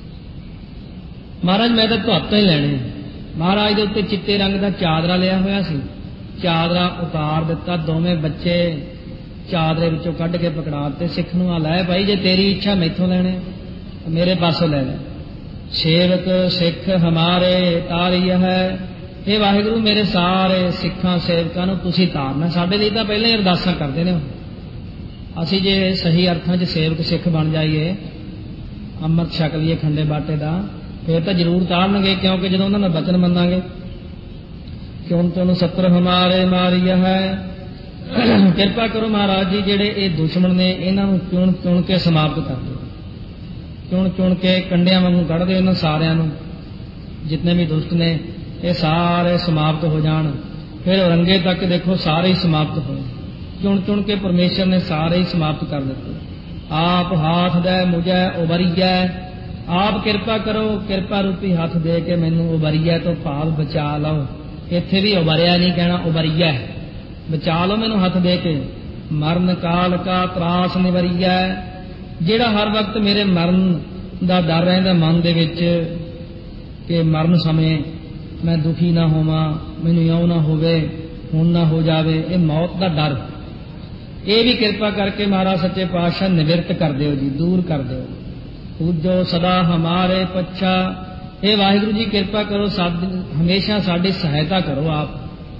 ਮਹਾਰਾਜ ਮੈਂ ਤਾਂ ਤੁਹਾਤੋਂ ਹੀ ਲੈਣੇ। ਮਹਾਰਾਜ ਦੇ ਉੱਤੇ ਚਿੱਟੇ ਰੰਗ ਦਾ ਚਾਦਰਾ ਲਿਆ ਹੋਇਆ ਸੀ, ਚਾਦਰਾ ਉਤਾਰ ਦਿੱਤਾ, ਦੋਵੇਂ ਬੱਚੇ ਚਾਦਰੇ ਵਿੱਚੋਂ ਕੱਢ ਕੇ ਪਕੜਾ ਦਿੱਤੇ। ਸਿੱਖ ਨੂੰ ਆ ਲੈ ਭਾਈ, ਜੇ ਤੇਰੀ ਇੱਛਾ ਮੈਥੋਂ ਲੈਣੇ ਮੇਰੇ ਪਾਸੋਂ ਲੈ ਲੈ। ਸੇਵਕ ਸਿੱਖ ਹਮਾਰੇ ਤਾਰੀਆ ਹੈ, ਇਹ ਵਾਹਿਗੁਰੂ ਮੇਰੇ ਸਾਰੇ ਸਿੱਖਾਂ ਸੇਵਕਾਂ ਨੂੰ ਤੁਸੀਂ ਤਾਰਨਾ। ਸਾਡੇ ਲਈ ਤਾਂ ਪਹਿਲਾਂ ਹੀ ਅਰਦਾਸਾਂ ਕਰਦੇ ਨੇ। ਅਸੀਂ ਜੇ ਸਹੀ ਅਰਥਾਂ 'ਚ ਸੇਵਕ ਸਿੱਖ ਬਣ ਜਾਈਏ, ਅੰਮ੍ਰਿਤ ਛਕ ਲਈਏ ਖੰਡੇ ਬਾਟੇ ਦਾ, ਫਿਰ ਤਾਂ ਜ਼ਰੂਰ ਤਾਰਨਗੇ, ਕਿਉਂਕਿ ਜਦੋਂ ਉਹਨਾਂ ਦਾ ਬਚਨ ਮੰਨਾਂਗੇ। ਕਿਉਂ ਤੁਹਾਨੂੰ ਸੱਤਰ ਹਮਾਰੇ ਮਾਰੀਆ ਹੈ, ਕਿਰਪਾ ਕਰੋ ਮਹਾਰਾਜ ਜੀ, ਜਿਹੜੇ ਇਹ ਦੁਸ਼ਮਣ ਨੇ ਇਹਨਾਂ ਨੂੰ ਚੁਣ ਚੁਣ ਕੇ ਸਮਾਪਤ ਕਰ ਦਿਓ। ਚੁਣ ਚੁਣ ਕੇ ਕੰਡਿਆਂ ਵਾਂਗੂ ਕੱਢ ਦਿਓ ਇਹਨਾਂ ਸਾਰਿਆਂ ਨੂੰ, ਜਿਤਨੇ ਵੀ ਦੁਸ਼ਟ ਨੇ ਇਹ ਸਾਰੇ ਸਮਾਪਤ ਹੋ ਜਾਣ। ਫਿਰ ਔਰੰਗੇ ਤੱਕ ਦੇਖੋ ਸਾਰੇ ਹੀ ਸਮਾਪਤ ਹੋਏ, ਚੁਣ ਚੁਣ ਕੇ ਪਰਮੇਸ਼ਰ ਨੇ ਸਾਰੇ ਹੀ ਸਮਾਪਤ ਕਰ ਦਿੱਤੇ। ਆਪ ਹਾਥ ਦੇ ਮੁਝੈ ਉਬਰੀਐ, ਆਪ ਕਿਰਪਾ ਕਰੋ, ਕਿਰਪਾ ਰੂਪੀ ਹੱਥ ਦੇ ਕੇ ਮੈਨੂੰ ਉਬਰੀਐ ਤੋਂ ਭਾਵ ਬਚਾ ਲਓ। ਇੱਥੇ ਵੀ ਉਬਰਿਆ ਨਹੀਂ ਕਹਿਣਾ, ਉਬਰੀਐ, ਬਚਾ ਲਓ ਮੈਨੂੰ ਹੱਥ ਦੇ ਕੇ। ਮਰਨ ਕਾਲ ਕਾ ਤਰਾਸ ਨਿਵਰੀਐ, ਜਿਹੜਾ ਹਰ ਵਕਤ ਮੇਰੇ ਮਰਨ ਦਾ ਡਰ ਰਹਿੰਦਾ ਮਨ ਦੇ ਵਿੱਚ ਕਿ ਮਰਨ ਸਮੇਂ ਮੈਂ ਦੁਖੀ ਨਾ ਹੋਵਾਂ, ਮੈਨੂੰ ਇਉਂ ਨਾ ਹੋਵੇ, ਹੁਣ ਨਾ ਹੋ ਜਾਵੇ, ਇਹ ਮੌਤ ਦਾ ਡਰ। ਇਹ ਵੀ ਕਿਰਪਾ ਕਰਕੇ ਮਹਾਰਾਜ ਸੱਚੇ ਪਾਤਸ਼ਾਹ ਨਿਵਰਤ ਕਰ ਦਿਓ ਜੀ, ਦੂਰ ਕਰ ਦਿਓ। ਪੂਜੋ ਸਦਾ ਹਮਾਰੇ ਪੱਛਾ, ਇਹ ਵਾਹਿਗੁਰੂ ਜੀ ਕਿਰਪਾ ਕਰੋ, ਹਮੇਸ਼ਾ ਸਾਡੀ ਸਹਾਇਤਾ ਕਰੋ ਆਪ।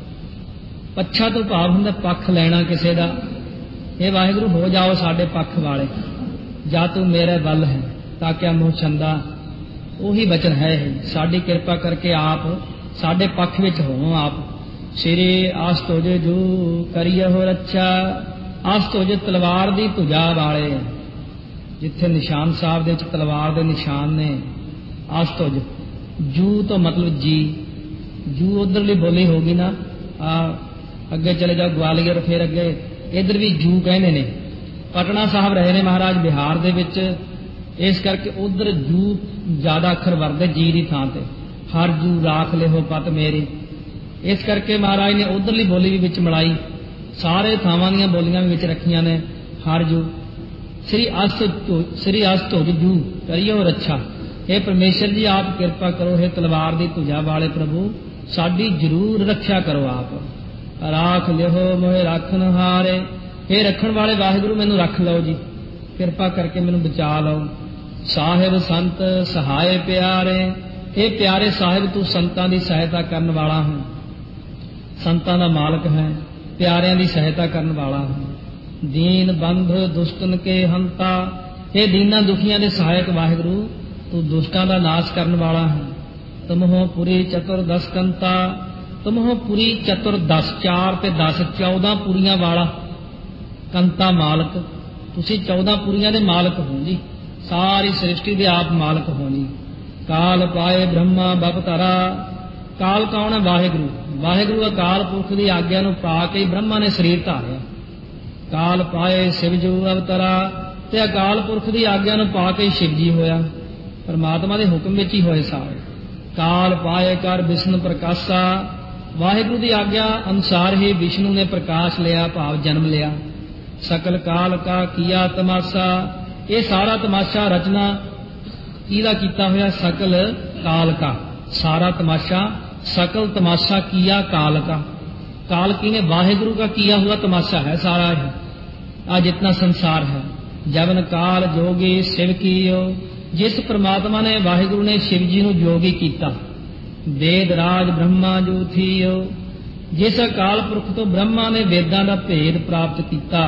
ਪੱਛਾ ਤੋਂ ਭਾਵ ਹੁੰਦਾ ਪੱਖ ਲੈਣਾ ਕਿਸੇ ਦਾ। ਇਹ ਵਾਹਿਗੁਰੂ ਹੋ ਜਾਓ ਸਾਡੇ ਪੱਖ ਵਾਲੇ, ਜਾਂ ਤੂੰ ਮੇਰੇ ਵੱਲ ਹੈ ਤਾਂ ਕਿਆ ਮੋਹ ਛੰਦਾ, ਉਹੀ ਬਚਨ ਹੈ ਇਹ। ਸਾਡੀ ਕਿਰਪਾ ਕਰਕੇ ਆਪ ਸਾਡੇ ਪੱਖ ਵਿੱਚ ਹੋਵੋ ਆਪ। ਸ੍ਰੀ ਆਸਤੁਜ ਜੂ ਕਰੀਹੁ ਰੱਛਾ, ਆਸਤੁਜ ਤਲਵਾਰ ਦੀ ਭੁਜਾ ਵਾਲੇ, ਜਿੱਥੇ ਨਿਸ਼ਾਨ ਸਾਹਿਬ ਦੇ ਵਿੱਚ ਤਲਵਾਰ ਦੇ ਨਿਸ਼ਾਨ ਨੇ। ਆਸਤੁਜ ਜੂ ਤੋਂ ਮਤਲਬ ਜੀ, ਜੂ ਉਧਰਲੀ ਬੋਲੀ ਹੋਗੀ ਨਾ, ਆ ਅੱਗੇ ਚਲੇ ਜਾਓ ਗਵਾਲੀਅਰ, ਫਿਰ ਅੱਗੇ ਇੱਧਰ ਵੀ ਜੂ ਕਹਿੰਦੇ ਨੇ। ਪਟਨਾ ਸਾਹਿਬ ਰਹੇ ਨੇ ਮਹਾਰਾਜ ਬਿਹਾਰ ਦੇ ਵਿੱਚ, ਇਸ ਕਰਕੇ ਉਧਰ ਜੂ ਜ਼ਿਆਦਾ ਅੱਖਰ ਵਰਦੇ ਜੀ ਦੀ ਥਾਂ ਤੇ। ਹਰ ਜੂ ਰਾਖ ਲਿਓ ਪਤ ਮੇਰੀ, ਇਸ ਕਰਕੇ ਮਹਾਰਾਜ ਨੇ ਉਧਰਲੀ ਬੋਲੀ ਵੀ ਵਿੱਚ ਮਿਲਾਈ, ਸਾਰੇ ਥਾਵਾਂ ਦੀਆਂ ਬੋਲੀਆਂ ਵੀ ਵਿੱਚ ਰੱਖੀਆਂ ਨੇ। ਹਰ ਜੂ ਸ੍ਰੀ ਅਸਤੁ ਸ੍ਰੀ ਅਸਤੁਜ ਜੂ ਕਰਿਓ ਰੱਛਾ, ਇਹ ਪਰਮੇਸ਼ਰ ਜੀ ਆਪ ਕਿਰਪਾ ਕਰੋ, ਇਹ ਤਲਵਾਰ ਦੀ ਧੁਜਾ ਵਾਲੇ ਪ੍ਰਭੂ ਸਾਡੀ ਜ਼ਰੂਰ ਰੱਖਿਆ ਕਰੋ ਆਪ। ਰਾਖ ਲਿਓ ਮੋਹਿ ਰਾਖਣ ਹਾਰੇ, ਇਹ ਰੱਖਣ ਵਾਲੇ ਵਾਹਿਗੁਰੂ ਮੈਨੂੰ ਰੱਖ ਲਓ ਜੀ, ਕਿਰਪਾ ਕਰਕੇ ਮੈਨੂੰ ਬਚਾ ਲਓ। ਸਾਹਿਬ ਸੰਤ ਸਹਾਏ ਪਿਆਰੇ, ਇਹ ਪਿਆਰੇ ਸਾਹਿਬ ਤੂੰ ਸੰਤਾਂ ਦੀ ਸਹਾਇਤਾ ਕਰਨ ਵਾਲਾ ਹੈ, ਸੰਤਾਂ ਦਾ ਮਾਲਕ ਹੈ, ਪਿਆਰਿਆਂ ਦੀ ਸਹਾਇਤਾ ਕਰਨ ਵਾਲਾ ਹੈ। ਦੀਨ ਬੰਧ ਦੁਸ਼ਟਨ ਕੇ ਹੰਤਾ, ਇਹ ਦੀਨਾਂ ਦੁਖੀਆਂ ਦੇ ਸਹਾਇਕ ਵਾਹਿਗੁਰੂ ਤੂੰ ਦੁਸ਼ਟਾਂ ਦਾ ਨਾਸ਼ ਕਰਨ ਵਾਲਾ ਹੈ। ਤੁਮਹੋ ਪੁਰੀ ਚਤੁਰਦਸ ਕੰਤਾ, ਤੁਮਹੋ ਪੁਰੀ ਚਤੁਰਦਸ, ਚਾਰ ਤੇ ਦਸ, ਚੌਦਾਂ ਪੁਰੀਆਂ ਵਾਲਾ ਕੰਤਾ ਮਾਲਕ, ਤੁਸੀਂ ਚੌਦਾਂ ਪੁਰੀਆਂ ਦੇ ਮਾਲਕ ਹੋ ਜੀ, ਸਾਰੀ ਸ੍ਰਿਸ਼ਟੀ ਦੇ ਆਪ ਮਾਲਕ ਹੋ ਜੀ। ਕਾਲ ਪਾਏ ਬ੍ਰਹਮਾ ਬਪਤਰਾ, ਕਾਲ ਕੌਣ ਹੈ? ਵਾਹਿਗੁਰੂ। ਵਾਹਿਗੁਰੂ ਅਕਾਲ ਪੁਰਖ ਦੀ ਆਗਿਆ ਨੂੰ ਪਾ ਕੇ ਬ੍ਰਹਮਾ ਨੇ ਸਰੀਰ ਧਾਰਿਆ। ਕਾਲ ਪਾਏ ਸ਼ਿਵਜੂ ਅਵਤਰਾ, ਤੇ ਅਕਾਲ ਪੁਰਖ ਦੀ ਆਗਿਆ ਨੂੰ ਪਾ ਕੇ ਸ਼ਿਵ ਜੀ ਹੋਇਆ, ਪਰਮਾਤਮਾ ਦੇ ਹੁਕਮ ਵਿੱਚ ਹੀ ਹੋਏ ਸਾਰੇ। ਕਾਲ ਪਾਏ ਕਰ ਵਿਸ਼ਨੂੰ ਪ੍ਰਕਾਸ਼ਾ, ਵਾਹਿਗੁਰੂ ਦੀ ਆਗਿਆ ਅਨੁਸਾਰ ਹੀ ਵਿਸ਼ਨੂੰ ਨੇ ਪ੍ਰਕਾਸ਼ ਲਿਆ, ਭਾਵ ਜਨਮ ਲਿਆ। ਸਕਲ ਕਾਲ ਕਾ ਕੀਆ ਤਮਾਸ਼ਾ, ਇਹ ਸਾਰਾ ਤਮਾਸ਼ਾ ਰਚਨਾ ਕਿਹਦਾ ਕੀਤਾ ਹੋਇਆ? ਸਕਲ ਕਾਲ ਕਾ, ਸਾਰਾ ਤਮਾਸ਼ਾ, सकल तमाशा किया काल का, काल की ने वाहिगुरु का किया हुआ तमाशा है सारा है, आज जितना संसार है। जबन काल जोगी शिव कीयो, जिस परमात्मा ने वाहिगुरु ने शिव जी नूं जोगी कीता। वेद राज ब्रह्मा जो थीयो, जिस अकाल पुरख तो ब्रह्मा ने वेदां दा भेद प्राप्त किया।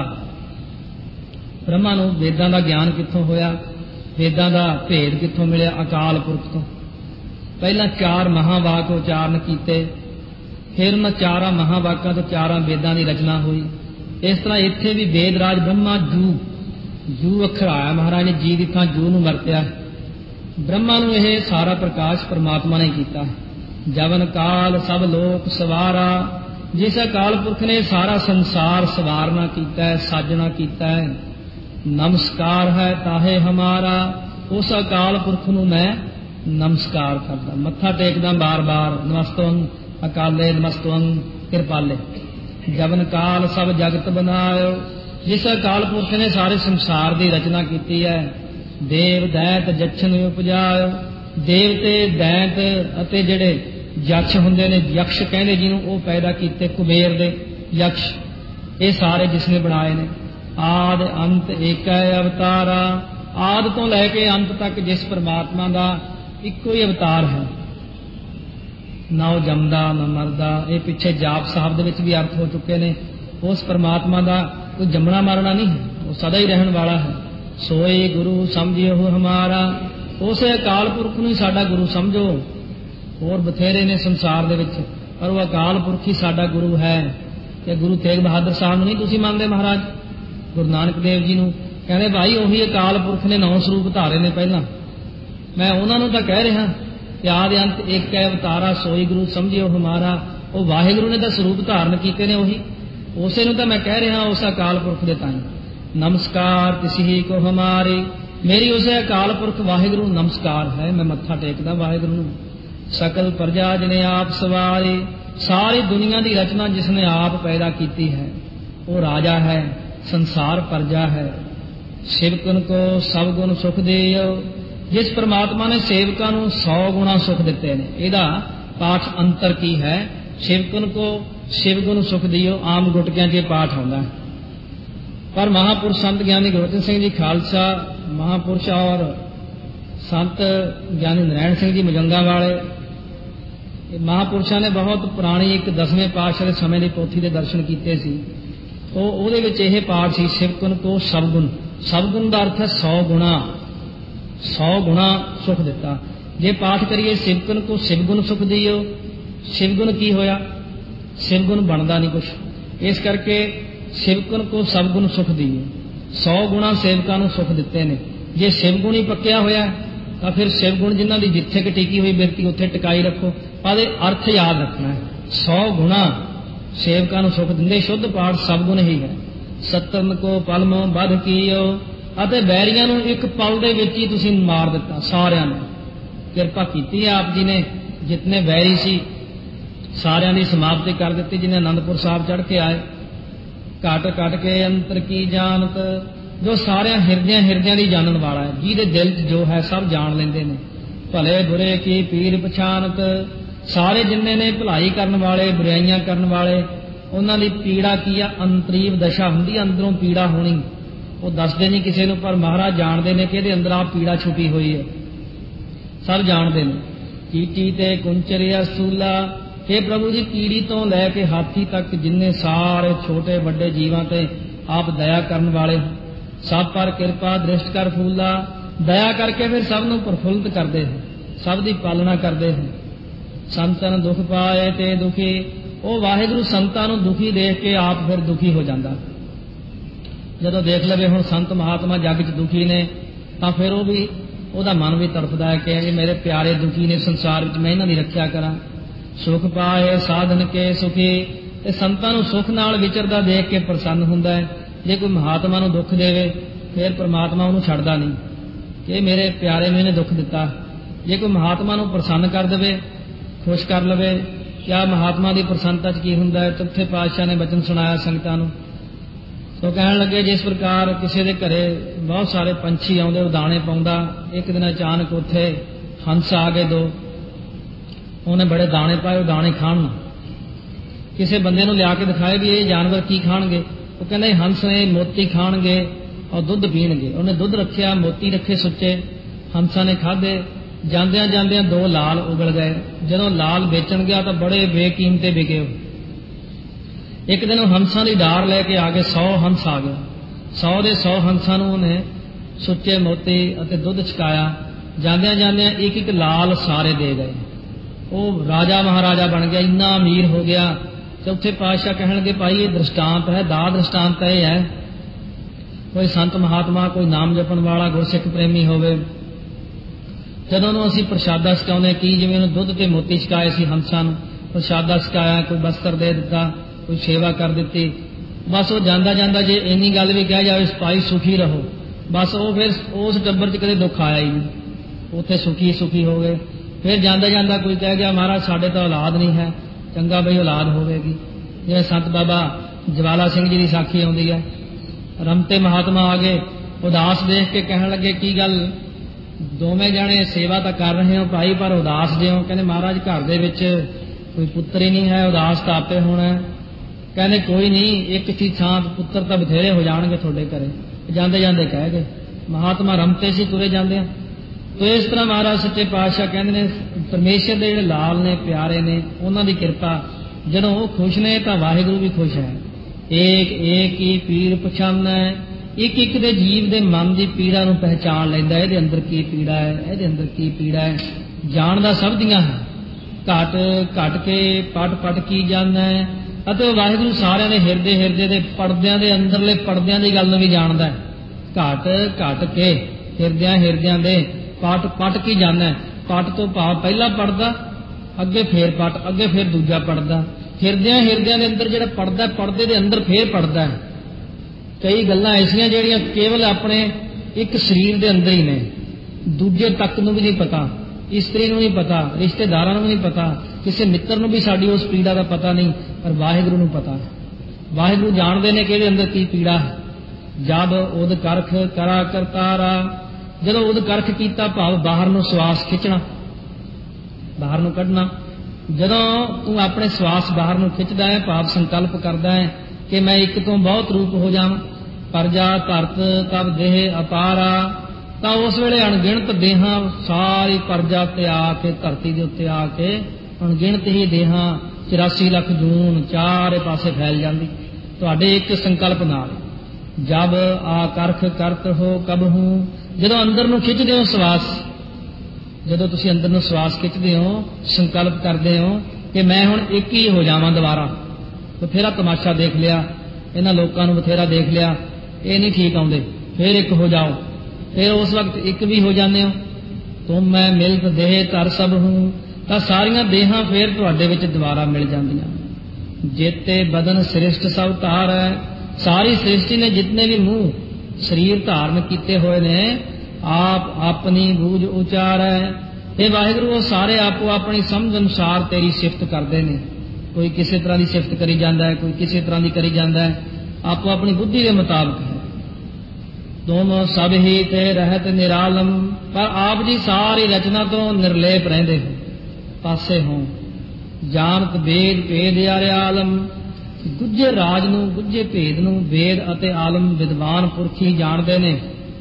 ब्रह्मा नूं वेदां दा ज्ञान कित्थों होया? वेदां दा भेद कित्थों मिलिया? अकाल पुरख तो। पहला चार महावाक उचारण किए, फिर उन्होंने चार महावाकों तो चार वेदां की रचना हुई। इस तरह इत्थे भी वेदराज ब्रह्मा जू जू अखर आया, महाराज ने जी की थां जू नूं वरत्या। ब्रह्मा नूं यह सारा प्रकाश परमात्मा ने किया। जवन काल सब लोक सवारा, जिस अकाल पुरख ने सारा संसार सवारना किया है, साजना किया है। नमस्कार है ताहे हमारा, उस अकाल पुरख नूं मैं नमस्कार करदा, मत्था टेकदा बार बार। नमस्तवं अकाले नमस्तवं कृपाले। जबन काल सब जगत बनायो, जिस अकाल पुरख ने सारे संसार की रचना की है। देव दैत जच्छन उपजायो, देवते दैत अते जिहड़े यक्ष हुंदे ने, यक्ष कहंदे जिन्हों, वो पैदा किए कुबेर दे यक्ष, ये सारे जिसने बनाए ने। आद अंत एक अवतारा, आद तो लैके अंत तक जिस परमात्मा का इको ही अवतार है। ना वो जमदा ना मरदा, ये पिछे जाप साहब दे विच भी अर्थ हो चुके ने। उस परमात्मा का कोई जमना मरना नहीं है, वो सदा ही रहन वाला है। सोए गुरु समझियो हमारा, उस अकाल पुरख नूं साडा गुरु समझो। और बथेरे ने संसार दे विच, पर वो अकाल पुरख ही साडा गुरु है। कि गुरु तेग बहादुर साहब नूं नहीं तुसीं मानदे? महाराज गुरु नानक देव जी नूं कहंदे भाई उही अकाल पुरख ने नौ स्वरूप धारे ने। पहला मैं उन्होंने तो कह रहा कि आदि अंत एक है अवतारा, सोई गुरु समझियो हमारा। वो वाहिगुरु ने तो स्वरूप धारण किए ने, उही उसे तो मैं कह रहा उस अकाल पुरख के ताई। नमस्कार किसी को हमारे, मेरी उसे अकाल पुरख वाहिगुरु नमस्कार है, मैं मत्था टेकदा वाहिगुरु। सकल प्रजा जिने आप सवारे, सारी दुनिया की रचना जिसने आप पैदा की है। वो राजा है, संसार प्रजा है। शिव गुण को सब गुण सुख देयो, जिस परमात्मा ने सेवकां नूं सौ गुणा सुख दिते ने। इहदा पाठ अंतर की है? सेवकन को शिवगुण सुख दियो, आम गुटकियां च पाठ आउंदा है, पर महापुरुष संत ज्ञानी गुरबचन सिंह जी खालसा महापुरुष और संत ज्ञानी नारायण सिंह जी मजंगा वाले महापुरुषों ने बहुत पुरानी एक दसवें पातशाह के समय की पोथी के दर्शन किए सी। तो ਉਹਦੇ ਵਿੱਚ ਇਹ ਪਾਠ ਸੀ शिवगुण को सबगुण। सबगुण का अर्थ है सौ गुणा, सौ गुणा सुख दिता। जे पाठ करिए शिवगुण को शिवगुण सुख दियो, शिवगुण की होया? शिवगुण बनता नहीं कुछ। इस करके शिवगुण को सबगुण सुख दियो, सौ गुणा सेवकां नूं सुख दिते ने। जे शिवगुण ही पक्या होया तो फिर शिवगुण जिन्हां दी जिथे क टिकी हुई बिरती उत्थे टिकाई रखो। पर अर्थ याद रखना है, सौ गुणा सेवकां नूं सुख दिंदे। शुद्ध पाठ सबगुण ही है। सतन को पलमों बध कीओ, अते बैरियां नूं एक पल दे विच ही तुसीं मार दिता। सारियां ने किरपा कीती आप जी ने, जितने बैरी सी सारियां दी समाप्ति कर दित्ती। जिन्हें आनंदपुर साहब चढ़ के आए, घट घट के अंतर की जानत, जो सारे हिरदियां हिरदियां दी जानन वाला है, जिहदे दिल च जो है सब जान लेंदे ने। भले बुरे की पीर पछानत, सारे जिन्ने ने भलाई करन वाले बुराइयां करन वाले उन्हां दी पीड़ा की आ? अंतरीव दशा हुंदी, अंदरों पीड़ा होनी। वो दसदे नहीं किसी नूं, पर महाराज जानते ने कि इहदे अंदर आ पीड़ा छुपी हुई है, सब जानते ने। कीटी ते कुंचरिया सूला, हे प्रभु जी कीड़ी तो लैके हाथी तक जिन्ने सारे छोटे वड्डे जीवां ते आप दया करन वाले हो। सब पर किरपा दृष्ट कर फूला, दया करके फिर सब नूं प्रफुल्लित करते हैं, सब दी पालना करते हैं। संतन दुख पाए ते दुखी, वो वाहिगुरु संतां नूं दुखी देख के आप फिर दुखी हो जाता। जदों देख लवे हुण संत महात्मा जग च दुखी ने, तां फिर वो भी ਉਹਦਾ मन भी तड़फदा है कि मेरे प्यारे दुखी ने संसार विच, मैं इन्हां दी रखिया करा। सुख पाए साधन के सुखी, ते संतां नूं सुख नाल विचरदा देख के प्रसन्न हुंदा है। जे कोई महात्मा नूं दुख देवे फिर परमात्मा उहनूं छड्डदा नहीं कि मेरे प्यारे ने दुख दिता। जे कोई महात्मा नूं प्रसन्न कर देवे, खुश कर लवे, क्या महात्मा की प्रसन्नता च की हुंदा है। चौथे पातशाह ने वचन सुनाया संगतां नूं। तो कहण लगे जिस प्रकार किसी के घरे बहुत सारे पंछी आउंदे, वो दाणे पाउंदा, एक दिन अचानक उत्थे हंस आ गए दो, उन्हें बड़े दाणे पाए, वो दाणे खाण। किसी बंदे नूं लिया के दिखाए भी ये जानवर की खाणगे, वो कहंदे हंस ने मोती खाणगे और दुध पीणगे। उन्हें दुध रखिया, मोती रखे सुच्चे, हंसा ने खाधे। जांदियां जांदियां दो लाल उगल गए। जदों लाल बेचण गया तो बड़े बेकीमते बिके। एक दिन हंसा की डार लैके आ गए, सौ हंस आ गए। सौ दे सौ हंसा नूं उन्हें सुच्चे मोती अते दुध छकाया। जांदियां जांदियां एक एक लाल सारे दे गए। वो राजा महाराजा बन गया, इन्ना अमीर हो गया। चौथे पातशाह कहण लगे भाई ये दृष्टांत है, दा दृष्टांत यह है, कोई संत महात्मा, कोई नाम जपण वाला गुरसिख प्रेमी होवे, जदों नूं असीं प्रशादा छकाउने की जिवें उहनूं दुध ते मोती छकाए सी, हंसां नूं प्रशादा छकाया, कोई बस्तर दे दिता, कोई सेवा कर दिती। बस वो जांदा जांदा जे इन्नी गल भी कह जाए सिपाही सुखी रहो, बस वो फिर उस टब्बर च कदे दुख आया ही नहीं, उत्थे सुखी सुखी हो गए। फिर जांदा जांदा कोई कह गया महाराज साडे तो औलाद नहीं है, चंगा बई औलाद होवेगी। जिवें संत बाबा जवाला सिंह जी की साखी आउंदी है, रमते महात्मा आ गए, उदास देख के कहण लगे की गल दोवें जने सेवा तो कर रहे हो भाई, पर उदास जे हो। कहने महाराज घर दे विच कोई पुत्र ही नहीं है, उदास तो आपे होना है। कहने कोई नहीं, एक सी थां पुत्र तो बथेरे हो जाणगे तुहाडे घरे। जांदे जांदे कह गए, महात्मा रमते सी तुरे जांदे। तो इस तरह महाराज सच्चे पातशाह कहंदे ने परमेश्वर दे जिहड़े लाल ने प्यारे ने, उन्हां दी किरपा जदों वो खुश ने तो वाहिगुरू भी खुश है। एक एक ही पीर पछानै, एक एक दे जीव दे मन की पीड़ा नूं पहचान लैंदा, इहदे अंदर की पीड़ा है, इहदे अंदर की पीड़ा है, जानदा सब दियां है। घट घट के पट पट की जाना है, अते वाहिगुरू सारिਆਂ ਦੇ ਹਿਰਦੇ ਹਿਰਦੇ ਦੇ ਪਰਦਿਆਂ ਦੇ ਅੰਦਰਲੇ ਪਰਦਿਆਂ ਦੀ ਗੱਲ ਨੂੰ ਵੀ ਜਾਣਦਾ ਹੈ। ਘਟ ਘਟ ਕੇ ਹਿਰਦਿਆਂ ਹਿਰਦਿਆਂ ਦੇ ਪਟ ਪਟ ਕੀ ਜਾਣਾ ਹੈ। ਪਟ ਤੋਂ ਭਾਵ ਪਹਿਲਾ ਪੜਦਾ, ਅੱਗੇ ਫੇਰ ਪਟ, ਅੱਗੇ ਫੇਰ ਦੂਜਾ ਪੜਦਾ। ਹਿਰਦਿਆਂ ਹਿਰਦਿਆਂ ਦੇ ਅੰਦਰ ਜਿਹੜਾ ਪੜਦਾ, ਪਰਦੇ ਦੇ ਅੰਦਰ ਫੇਰ ਪੜਦਾ ਹੈ। ਕਈ ਗੱਲਾਂ ਐਸੀਆਂ ਜਿਹੜੀਆਂ ਕੇਵਲ ਆਪਣੇ ਇੱਕ ਸਰੀਰ ਦੇ ਅੰਦਰ ਹੀ ਨੇ, ਦੂਜੇ ਤੱਕ ਨੂੰ ਵੀ ਨਹੀਂ ਪਤਾ, इस्त्री नूं नहीं पता, रिश्तेदारां नूं नहीं पता, किसी मित्र नूं भी साडी उस पीड़ा का पता नहीं, पर वाहिगुरू नूं पता। वाहिगुरू जानते हैं कि इहदे अंदर की पीड़ा है। जब उद करख करा करतारा, ਜਦੋਂ ਉਦਕਰਖ ਕੀਤਾ ਭਾਵ ਬਾਹਰ ਨੂੰ ਸਵਾਸ ਖਿੱਚਣਾ, ਬਾਹਰ ਨੂੰ ਕੱਢਣਾ। ਜਦੋਂ ਤੂੰ ਆਪਣੇ ਸਵਾਸ ਬਾਹਰ ਨੂੰ ਖਿੱਚਦਾ ਹੈ ਭਾਵ ਸੰਕਲਪ ਕਰਦਾ ਹੈ ਕਿ ਮੈਂ ਇੱਕ ਤੋਂ ਬਹੁਤ ਰੂਪ ਹੋ ਜਾਵਾਂ, ਪਰਜਾ ਧਰਤ ਤਬ ਦੇਹ ਅਪਾਰਾ, ਤਾਂ ਉਸ ਵੇਲੇ ਅਣਗਿਣਤ ਦੇਹਾਂ ਸਾਰੀ ਪਰਜਾ ਤੇ ਆ ਕੇ ਧਰਤੀ ਦੇ ਉੱਤੇ ਆ ਕੇ ਅਣਗਿਣਤ ਹੀ ਦੇਹਾਂ ਚੁਰਾਸੀ ਲੱਖ ਜੂਨ ਚਾਰੇ ਪਾਸੇ ਫੈਲ ਜਾਂਦੀ ਤੁਹਾਡੇ ਇੱਕ ਸੰਕਲਪ ਨਾਲ। ਜਬ ਆ ਕਰਖ ਕਰਤ ਹੋ ਕਬਹੂ, ਜਦੋਂ ਅੰਦਰ ਨੂੰ ਖਿੱਚਦੇ ਹੋ ਸਵਾਸ, ਜਦੋਂ ਤੁਸੀਂ ਅੰਦਰ ਨੂੰ ਸਵਾਸ ਖਿੱਚਦੇ ਹੋ ਸੰਕਲਪ ਕਰਦੇ ਹੋ ਕਿ ਮੈਂ ਹੁਣ ਇੱਕ ਹੀ ਹੋ ਜਾਵਾਂ ਦੁਬਾਰਾ। ਬਥੇਰਾ ਤਮਾਸ਼ਾ ਦੇਖ ਲਿਆ, ਇਹਨਾਂ ਲੋਕਾਂ ਨੂੰ ਬਥੇਰਾ ਦੇਖ ਲਿਆ, ਇਹ ਨਹੀਂ ਠੀਕ ਆਉਂਦੇ, ਫਿਰ ਇੱਕ ਹੋ ਜਾਓ, ਫਿਰ ਉਸ ਵਕਤ ਇੱਕ ਵੀ ਹੋ ਜਾਂਦੇ ਹੋ। ਤੁਮ ਮੈਂ ਮਿਲਤ ਦੇਹ ਧਰ ਸਭ ਹੂੰ, ਤਾਂ ਸਾਰੀਆਂ ਦੇਹਾਂ ਫਿਰ ਤੁਹਾਡੇ ਵਿੱਚ ਦੁਬਾਰਾ ਮਿਲ ਜਾਂਦੀਆਂ। ਜੇਤੇ ਬਦਨ ਸ੍ਰਿਸ਼ਟ ਸਭ ਧਾਰ ਹੈ, ਸਾਰੀ ਸ੍ਰਿਸ਼ਟੀ ਨੇ ਜਿਤਨੇ ਵੀ ਮੂੰਹ ਸਰੀਰ ਧਾਰਨ ਕੀਤੇ ਹੋਏ ਨੇ ਆਪ ਆਪਣੀ ਬੂਝ ਉਚਾਰ ਹੈ। ਇਹ ਵਾਹਿਗੁਰੂ ਉਹ ਸਾਰੇ ਆਪੋ ਆਪਣੀ ਸਮਝ ਅਨੁਸਾਰ ਤੇਰੀ ਸਿਫਤ ਕਰਦੇ ਨੇ। ਕੋਈ ਕਿਸੇ ਤਰ੍ਹਾਂ ਦੀ ਸਿਫਤ ਕਰੀ ਜਾਂਦਾ ਹੈ, ਕੋਈ ਕਿਸੇ ਤਰ੍ਹਾਂ ਦੀ ਕਰੀ ਜਾਂਦਾ ਹੈ, ਆਪੋ ਆਪਣੀ ਬੁੱਧੀ ਦੇ ਮੁਤਾਬਕ ਹੈ। ਤੁਮ ਸਭ ਹੀ ਤੇ ਰਹਿਤ ਨਿਰਾਲਮ, ਪਰ ਆਪ ਜੀ ਸਾਰੀ ਰਚਨਾ ਤੋਂ ਨਿਰਲੇਪ ਰਹਿੰਦੇ ਹੋ, ਪਾਸੇ ਹੋ। ਜਾਣਤ ਵੇਦ ਭੇਦ ਆਰੇ ਆਲਮ, ਗੁੱਝੇ ਰਾਜ ਨੂੰ ਗੁੱਝੇ ਭੇਦ ਨੂੰ ਵੇਦ ਅਤੇ ਆਲਮ ਵਿਦਵਾਨ ਪੁਰਖ ਹੀ ਜਾਣਦੇ ਨੇ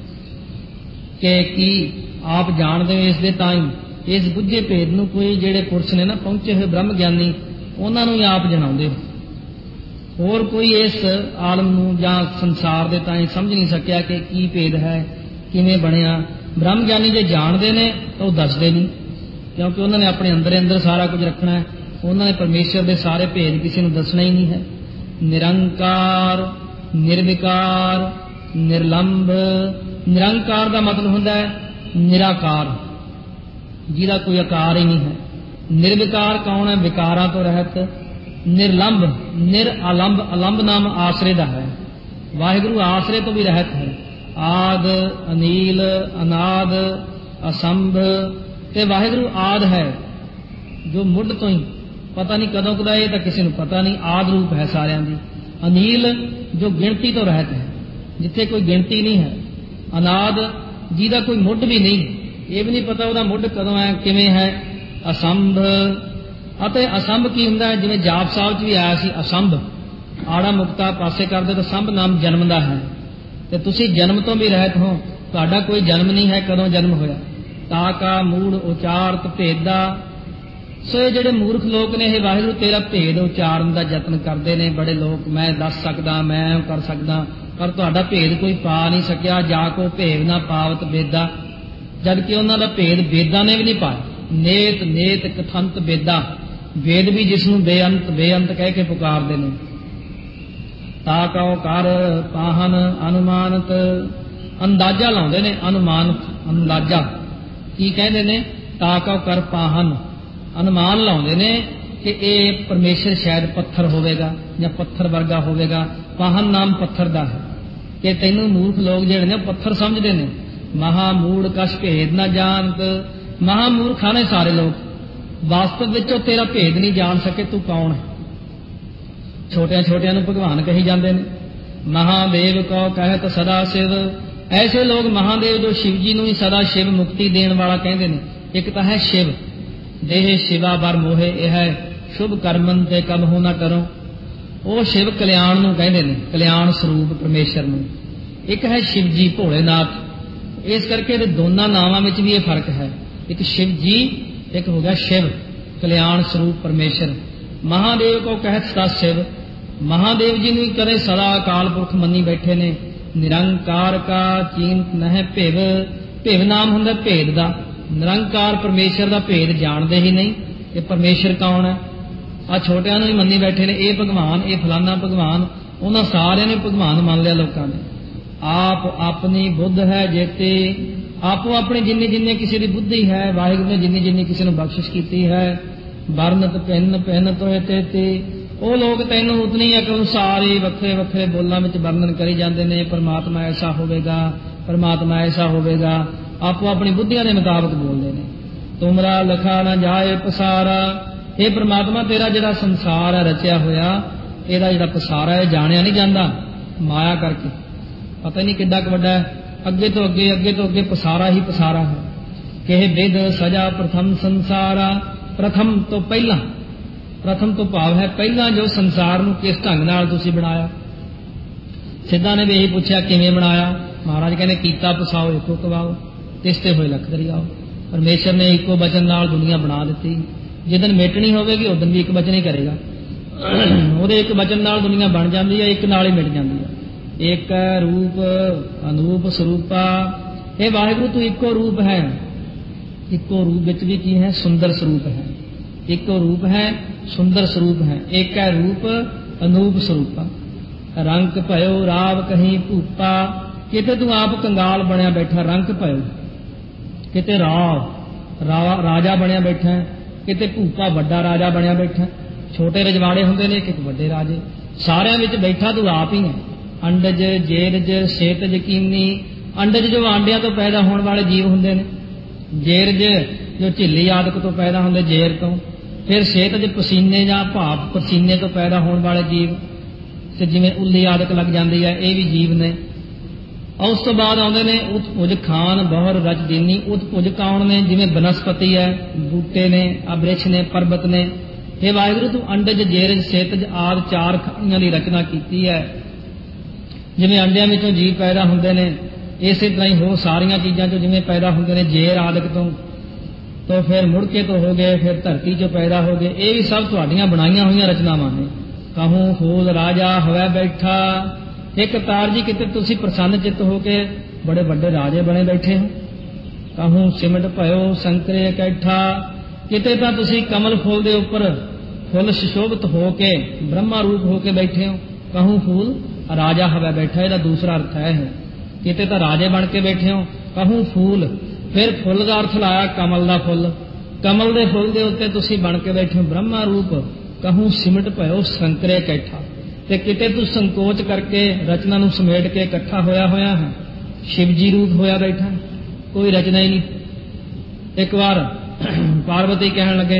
ਕਿ ਕੀ ਆਪ ਜਾਣਦੇ ਹੋ। ਇਸ ਦੇ ਤਾਂ ਹੀ ਇਸ ਗੁੱਝੇ ਭੇਦ ਨੂੰ ਕੋਈ ਜਿਹੜੇ ਪੁਰਸ਼ ਨੇ ਨਾ ਪਹੁੰਚੇ ਹੋਏ ਬ੍ਰਹਮ ਗਿਆਨੀ, ਉਹਨਾਂ ਨੂੰ ਹੀ ਆਪ ਜਣਾਉਂਦੇ ਹੋ। ਹੋਰ ਕੋਈ ਇਸ ਆਲਮ ਨੂੰ ਜਾਂ ਸੰਸਾਰ ਦੇ ਤਾਂ ਹੀ ਸਮਝ ਨਹੀਂ ਸਕਿਆ ਕਿ ਕੀ ਭੇਦ ਹੈ, ਕਿਵੇਂ ਬਣਿਆ। ਬ੍ਰਹਮ ਗਿਆਨੀ ਜੇ ਜਾਣਦੇ ਨੇ ਤਾਂ ਉਹ ਦੱਸਦੇ ਨਹੀਂ, ਕਿਉਂਕਿ ਉਹਨਾਂ ਨੇ ਆਪਣੇ ਅੰਦਰ ਅੰਦਰ ਸਾਰਾ ਕੁਝ ਰੱਖਣਾ ਹੈ। ਉਹਨਾਂ ਨੇ ਪਰਮੇਸ਼ਰ ਦੇ ਸਾਰੇ ਭੇਦ ਕਿਸੇ ਨੂੰ ਦੱਸਣਾ ਹੀ ਨਹੀਂ ਹੈ। ਨਿਰੰਕਾਰ, ਨਿਰਵਿਕਾਰ, ਨਿਰਲੰਭ। ਨਿਰੰਕਾਰ ਦਾ ਮਤਲਬ ਹੁੰਦਾ ਹੈ ਨਿਰਾਕਾਰ, ਜਿਹਦਾ ਕੋਈ ਆਕਾਰ ਹੀ ਨਹੀਂ ਹੈ। ਨਿਰਵਿਕਾਰ ਕੌਣ ਹੈ? ਵਿਕਾਰਾਂ ਤੋਂ ਰਹਿਤ। ਨਿਰਲੰਭ, ਨਿਰ ਅਲੰਭ, ਅਲੰਭ ਨਾਮ ਆਸਰੇ ਦਾ ਹੈ। ਵਾਹਿਗੁਰੂ ਆਸਰੇ ਤੋਂ ਵੀ ਰਹਿਤ ਹੈ। ਆਦ, ਅਨੀਲ, ਅਨਾਦ, ਅਸੰਭ। ਤੇ ਵਾਹਿਗੁਰੂ ਆਦ ਹੈ ਜੋ ਮੁੱਢ ਤੋਂ ਹੀ, ਪਤਾ ਨਹੀਂ ਕਦੋਂ ਕਦਾ, ਇਹ ਤਾਂ ਕਿਸੇ ਨੂੰ ਪਤਾ ਨਹੀਂ। ਆਦ ਰੂਪ ਹੈ ਸਾਰਿਆਂ ਦੀ। ਅਨੀਲ ਜੋ ਗਿਣਤੀ ਤੋਂ ਰਹਿਤ ਹੈ, ਜਿੱਥੇ ਕੋਈ ਗਿਣਤੀ ਨਹੀਂ ਹੈ। ਅਨਾਦ ਜਿਹਦਾ ਕੋਈ ਮੁੱਢ ਵੀ ਨਹੀਂ, ਇਹ ਵੀ ਨਹੀਂ ਪਤਾ ਉਹਦਾ ਮੁੱਢ ਕਦੋਂ ਹੈ, ਕਿਵੇਂ ਹੈ। ਅਸੰਭ। ਅਤੇ ਅਸੰਭ ਕੀ ਹੁੰਦਾ ਹੈ? ਜਿਵੇਂ ਜਾਪ ਸਾਹਿਬ 'ਚ ਵੀ ਆਇਆ ਸੀ ਅਸੰਭ, ਆੜਾ ਮੁਕਤਾ ਪਾਸੇ ਕਰਦੇ ਤਾਂ ਸੰਭ ਨਾਮ ਜਨਮ ਦਾ ਹੈ। ਤੇ ਤੁਸੀਂ ਜਨਮ ਤੋਂ ਵੀ ਰਹਿਤ ਹੋ, ਤੁਹਾਡਾ ਕੋਈ ਜਨਮ ਨਹੀਂ ਹੈ, ਕਦੋਂ ਜਨਮ ਹੋਇਆ। ਤਾਕਾ ਮੂੜ ਉਚਾਰਤ ਭੇਦਾ। ਸੋ ਇਹ ਜਿਹੜੇ ਮੂਰਖ ਲੋਕ ਨੇ, ਇਹ ਵਾਹਿਗੁਰੂ ਤੇਰਾ ਭੇਦ ਉਚਾਰਨ ਦਾ ਯਤਨ ਕਰਦੇ ਨੇ। ਬੜੇ ਲੋਕ ਮੈਂ ਦੱਸ ਸਕਦਾ, ਮੈਂ ਕਰ ਸਕਦਾ, ਪਰ ਤੁਹਾਡਾ ਭੇਦ ਕੋਈ ਪਾ ਨਹੀਂ ਸਕਿਆ। ਜਾ ਕੋ ਭੇਦ ਨਾ ਪਾਵਤ ਵੇਦਾ, ਜਦ ਕਿ ਉਹਨਾਂ ਦਾ ਭੇਦ ਵੇਦਾਂ ਨੇ ਵੀ ਨਹੀਂ ਪਾਇਆ। ਨੇਤ ਨੇਤ ਕਥੰਤ ਵੇਦਾ, ਵੇਦ ਵੀ ਜਿਸ ਨੂੰ ਬੇਅੰਤ ਬੇਅੰਤ ਕਹਿ ਕੇ ਪੁਕਾਰਦੇ ਨੇ। ਤਾ ਕਉ ਕਰ ਪਾਹਨ ਅਨੁਮਾਨਤ, ਅੰਦਾਜ਼ਾ ਲਾਉਂਦੇ ਨੇ। ਅਨੁਮਾਨਤ, ਅੰਦਾਜ਼ਾ ਕੀ ਕਹਿੰਦੇ ਨੇ? ਤਾ ਕਉ ਕਰ ਪਾਹਨ, ਅਨੁਮਾਨ ਲਾਉਂਦੇ ਨੇ ਕਿ ਇਹ ਪਰਮੇਸ਼ਰ ਸ਼ਾਇਦ ਪੱਥਰ ਹੋਵੇਗਾ ਜਾਂ ਪੱਥਰ ਵਰਗਾ ਹੋਵੇਗਾ। ਪਾਹਨ ਨਾਮ ਪੱਥਰ ਦਾ ਹੈ ਕਿ ਤੈਨੂੰ ਮੂਰਖ ਲੋਕ ਜਿਹੜੇ ਨੇ ਪੱਥਰ ਸਮਝਦੇ ਨੇ। ਮਹਾ ਮੂੜ ਕਛ ਭੇਦ ਨਾ ਜਾਣਤ, ਮਹਾ ਮੂਰਖਾਂ ਨੇ ਸਾਰੇ ਲੋਕ, ਵਾਸਤਵ ਵਿੱਚ ਉਹ ਤੇਰਾ ਭੇਦ ਨਹੀਂ ਜਾਣ ਸਕੇ, ਤੂੰ ਕੌਣ ਹੈ। ਛੋਟਿਆਂ ਛੋਟਿਆਂ ਨੂੰ ਭਗਵਾਨ ਕਹੀ ਜਾਂਦੇ ਨੇ। ਮਹਾਦੇਵ ਕਉ ਕਹਿਤ ਸਦਾ ਸ਼ਿਵ, ਐਸੇ ਲੋਕ ਮਹਾਦੇਵ ਜੋ ਸ਼ਿਵ ਜੀ ਨੂੰ ਹੀ ਸਦਾ ਸ਼ਿਵ ਮੁਕਤੀ ਦੇਣ ਵਾਲਾ ਕਹਿੰਦੇ ਨੇ। ਇੱਕ ਤਾਂ ਹੈ ਸ਼ਿਵ, ਦੇਹ ਸ਼ਿਵਾ ਬਰ ਮੋਹੇ, ਇਹ ਹੈ ਸ਼ੁਭ ਕਰਮਨ ਤੇ ਕਬ ਹੋ ਨਾ ਕਰੋ। ਉਹ ਸ਼ਿਵ ਕਲਿਆਣ ਨੂੰ ਕਹਿੰਦੇ ਨੇ, ਕਲਿਆਣ ਸਰੂਪ ਪਰਮੇਸ਼ਰ ਨੂੰ। ਇੱਕ ਹੈ ਸ਼ਿਵ ਜੀ ਭੋਲੇਨਾਥ। ਇਸ ਕਰਕੇ ਇਹਦੇ ਦੋਨਾਂ ਨਾਵਾਂ ਵਿੱਚ ਵੀ ਇਹ ਫਰਕ ਹੈ। ਇੱਕ ਸ਼ਿਵ ਜੀ, ਇੱਕ ਹੋ ਗਿਆ ਸ਼ਿਵ, ਕਲਿਆਣ ਸਰੂਪ ਪਰਮੇਸ਼ਰ। ਮਹਾਦੇਵ ਕੋ ਕਹਿਤ ਸਦਾ ਸ਼ਿਵ, ਮਹਾਦੇਵ ਜੀ ਨੂੰ ਕਦੇ ਸਦਾ ਅਕਾਲ ਪੁਰਖ ਮੰਨੀ ਬੈਠੇ ਨੇ। ਨਿਰੰਕਾਰ ਕਾ ਚੀਨਤ ਨਹਿ ਭਿਵ, ਭਿਵ ਨਾਮ ਹੁੰਦਾ ਭੇਦ ਦਾ। ਨਿਰੰਕਾਰ ਪਰਮੇਸ਼ਰ ਦਾ ਭੇਦ ਜਾਣਦੇ ਹੀ ਨਹੀਂ ਕਿ ਪਰਮੇਸ਼ਰ ਕੌਣ ਹੈ। ਆ ਛੋਟਿਆਂ ਨੂੰ ਹੀ ਮੰਨੀ ਬੈਠੇ ਨੇ, ਇਹ ਭਗਵਾਨ, ਇਹ ਫਲਾਨਾ ਭਗਵਾਨ। ਉਹਨਾਂ ਸਾਰਿਆਂ ਨੇ ਭਗਵਾਨ ਮੰਨ ਲਿਆ ਲੋਕਾਂ ਨੇ। ਆਪ ਆਪਣੀ ਬੁੱਧ ਹੈ ਜੇਤੇ, ਆਪੋ ਆਪਣੀ ਜਿੰਨੀ ਜਿੰਨੀ ਕਿਸੇ ਦੀ ਬੁੱਧੀ ਹੈ, ਵਾਹਿਗੁਰੂ ਨੇ ਜਿੰਨੀ ਜਿੰਨੀ ਕਿਸੇ ਨੂੰ ਬਖਸ਼ਿਸ਼ ਕੀਤੀ ਹੈ। ਵਰਨਤ ਪਿੰਨ ਪਿੰਨ ਤੋਏ ਤੇ, ਉਹ ਲੋਕ ਤੈਨੂੰ ਉਤਨੀ ਅਕਲ ਅਨੁਸਾਰ ਵੱਖਰੇ ਵੱਖਰੇ ਬੋਲਾਂ ਵਿੱਚ ਵਰਣਨ ਕਰੀ ਜਾਂਦੇ ਨੇ। ਪਰਮਾਤਮਾ ਐਸਾ ਹੋਵੇਗਾ, ਪਰਮਾਤਮਾ ਐਸਾ ਹੋਵੇਗਾ, ਆਪੋ ਆਪਣੀ ਬੁੱਧੀਆਂ ਦੇ ਮੁਤਾਬਕ ਬੋਲਦੇ ਨੇ। ਤੁਮਰਾ ਲਖਾ ਨਾ ਜਾਏ ਪਸਾਰਾ, ਇਹ ਪਰਮਾਤਮਾ ਤੇਰਾ ਜਿਹੜਾ ਸੰਸਾਰ ਹੈ ਰਚਿਆ ਹੋਇਆ, ਇਹਦਾ ਜਿਹੜਾ ਪਸਾਰਾ ਹੈ ਜਾਣਿਆ ਨਹੀਂ ਜਾਂਦਾ ਮਾਇਆ ਕਰਕੇ। ਪਤਾ ਨਹੀਂ ਕਿੱਡਾ ਕੁ ਵੱਡਾ ਹੈ, ਅੱਗੇ ਤੋਂ ਅੱਗੇ ਅੱਗੇ ਤੋਂ ਅੱਗੇ ਪਸਾਰਾ ਹੀ ਪਸਾਰਾ ਹੈ। ਕਿਹ ਵਿਧ ਸਜਾ ਪ੍ਰਥਮ ਸੰਸਾਰਾ, ਪ੍ਰਥਮ ਤੋਂ ਪਹਿਲਾਂ, ਪ੍ਰਥਮ ਤੋਂ ਭਾਵ ਹੈ ਪਹਿਲਾਂ ਜੋ ਸੰਸਾਰ ਨੂੰ ਕਿਸ ਢੰਗ ਨਾਲ ਤੁਸੀਂ ਬਣਾਇਆ। ਸਿੱਧਾਂ ਨੇ ਵੀ ਇਹੀ ਪੁੱਛਿਆ ਕਿਵੇਂ ਬਣਾਇਆ। ਮਹਾਰਾਜ ਕਹਿੰਦੇ ਕੀਤਾ ਪਸਾਓ ਇੱਕੋ ਕਵਾਓ, ਤਿਸਤੇ ਹੋਏ ਲੱਖ ਦਰਿਆਓ। ਪਰਮੇਸ਼ਰ ਨੇ ਇੱਕੋ ਬਚਨ ਨਾਲ ਦੁਨੀਆ ਬਣਾ ਦਿੱਤੀ। ਜਿੱਦਣ ਮੇਟਣੀ ਹੋਵੇਗੀ ਉਦਣ ਵੀ ਇੱਕ ਬਚਨ ਹੀ ਕਰੇਗਾ। ਉਹਦੇ ਇੱਕ ਬਚਨ ਨਾਲ ਦੁਨੀਆ ਬਣ ਜਾਂਦੀ ਹੈ, ਇੱਕ ਨਾਲ ਹੀ ਮਿਟ ਜਾਂਦੀ ਹੈ। ਇੱਕ ਰੂਪ ਅਨੂਪ ਸਰੂਪਾ, ਇਹ ਵਾਹਿਗੁਰੂ ਤੂੰ ਇੱਕੋ ਰੂਪ ਹੈ। ਇੱਕੋ ਰੂਪ ਵਿੱਚ ਵੀ ਕੀ ਹੈ? ਸੁੰਦਰ ਸਰੂਪ ਹੈ। ਇੱਕੋ ਰੂਪ ਹੈ, ਸੁੰਦਰ ਸਰੂਪ ਹੈ। ਇੱਕ ਹੈ ਰੂਪ ਅਨੂਪ ਸਰੂਪਾ। ਰੰਗ ਭਇਓ ਰਾਵ ਕਹੀਂ ਭੂਪਾ, ਕਿਤੇ ਤੂੰ ਆਪ ਕੰਗਾਲ ਬਣਿਆ ਬੈਠਾ ਰੰਗ ਭਇਓ, ਕਿਤੇ ਰਾਵ ਰਾਜਾ ਬਣਿਆ ਬੈਠਾ, ਕਿਤੇ ਭੂਪਾ ਵੱਡਾ ਰਾਜਾ ਬਣਿਆ ਬੈਠਾ। ਛੋਟੇ ਰਜਵਾੜੇ ਹੁੰਦੇ ਨੇ, ਕਿਤੇ ਵੱਡੇ ਰਾਜੇ। ਸਾਰਿਆਂ ਵਿੱਚ ਬੈਠਾ ਤੂੰ ਆਪ ਹੀ ਹੈ। ਅੰਡਜ ਜੇਰਜ ਸੇਤਜ ਕੀਨੀ, ਅੰਡਜ ਜੋ ਆਂਡਿਆਂ ਤੋਂ ਪੈਦਾ ਹੋਣ ਵਾਲੇ ਜੀਵ ਹੁੰਦੇ ਨੇ, ਜੇਰਜ ਜੋ ਝਿੱਲੀ ਆਦਿਕ ਤੋਂ ਪੈਦਾ ਹੁੰਦੇ ਜੇਰ ਤੋਂ, ਫਿਰ ਸੇਤਜ ਪਸੀਨੇ ਜਾਂ ਭਾਪ ਪਸੀਨੇ ਤੋਂ ਪੈਦਾ ਹੋਣ ਵਾਲੇ ਜੀਵ, ਤੇ ਜਿਵੇਂ ਉੱਲੀ ਆਦਿਕ ਲੱਗ ਜਾਂਦੀ ਹੈ, ਇਹ ਵੀ ਜੀਵ ਨੇ। ਉਸ ਤੋਂ ਬਾਅਦ ਆਉਂਦੇ ਨੇ ਉਤਪੁਜ ਖਾਨ ਬਹੁਰ ਰਚ ਦੀਨੀ। ਉਤਪੁਜ ਕੌਣ ਨੇ? ਜਿਵੇਂ ਬਨਸਪਤੀ ਹੈ, ਬੂਟੇ ਨੇ, ਅਬ੍ਰਿਛ ਨੇ, ਪਰਬਤ ਨੇ। ਇਹ ਵਾਹਿਗੁਰੂ ਤੂੰ ਅੰਡਜ ਜੇਰਜ ਸੇਤਜ ਆਦਿ ਚਾਰ ਖਾਣੀਆਂ ਦੀ ਰਚਨਾ ਕੀਤੀ ਹੈ। ਜਿਵੇਂ ਅੰਡਿਆਂ ਵਿੱਚੋਂ ਜੀਵ ਪੈਦਾ ਹੁੰਦੇ ਨੇ, ਇਸੇ ਤਰ੍ਹਾਂ ਹੀ ਹੋ ਸਾਰੀਆਂ ਚੀਜ਼ਾਂ ਚੋਂ ਜਿਵੇਂ ਪੈਦਾ ਹੁੰਦੇ ਨੇ ਜੇਰ ਆਦਿਕ ਤੋਂ, ਤੋਂ ਫਿਰ ਮੁੜਕੇ ਤੋਂ ਹੋ ਗਏ, ਫਿਰ ਧਰਤੀ ਚੋਂ ਪੈਦਾ ਹੋ ਗਏ। ਇਹ ਵੀ ਸਭ ਤੁਹਾਡੀਆਂ ਬਣਾਈਆਂ ਹੋਈਆਂ ਰਚਨਾਵਾਂ ਨੇ। ਕਹੂੰ ਫੂਲ ਰਾਜਾ ਹੋਵੇ ਬੈਠਾ, ਇੱਕ ਤਾਰ ਜੀ ਕਿਤੇ ਤੁਸੀਂ ਪ੍ਰਸੰਨ ਚਿੱਤ ਹੋ ਕੇ ਬੜੇ ਵੱਡੇ ਰਾਜੇ ਬਣੇ ਬੈਠੇ ਹੋ। ਕਹੂੰ ਸਿਮਟ ਭਇਓ ਸੰਕਰੇ ਇਕੱਠਾ, ਕਿਤੇ ਤਾਂ ਤੁਸੀਂ ਕਮਲ ਫੁੱਲ ਦੇ ਉੱਪਰ ਫੁੱਲ ਸੁਸ਼ੋਭਿਤ ਹੋ ਕੇ ਬ੍ਰਹਮਾ ਰੂਪ ਹੋ ਕੇ ਬੈਠੇ ਹੋ। ਕਹੂੰ ਫੂਲ ਰਾਜਾ ਹੋਵੇ ਬੈਠਾ, ਇਹਦਾ ਦੂਸਰਾ ਅਰਥ ਹੈ ਕਿਤੇ ਤਾਂ ਰਾਜੇ ਬਣ ਕੇ ਬੈਠੇ ਹੋ। ਕਹੂੰ ਫੂਲ, ਫਿਰ ਫੁੱਲ ਦਾ ਅਰਥ ਲਾਇਆ ਕਮਲ ਦਾ ਫੁੱਲ। ਕਮਲ ਦੇ ਫੁੱਲ ਦੇ ਉੱਤੇ ਤੁਸੀਂ ਬਣ ਕੇ ਬੈਠੇ ਹੋ ਬ੍ਰਹਮਾ ਰੂਪ। ਕਹੂੰ ਸਿਮਟ ਭਇਓ ਸੰਕਰੇ ਇਕੱਠਾ, ਤੇ ਕਿਤੇ ਤੂੰ ਸੰਕੋਚ ਕਰਕੇ ਰਚਨਾ ਨੂੰ ਸਮੇਟ ਕੇ ਇਕੱਠਾ ਹੋਇਆ ਹੋਇਆ ਹੈ, ਸ਼ਿਵਜੀ ਰੂਪ ਹੋਇਆ ਬੈਠਾ, ਕੋਈ ਰਚਨਾ ਹੀ ਨਹੀਂ। ਇੱਕ ਵਾਰ ਪਾਰਵਤੀ ਕਹਿਣ ਲੱਗੇ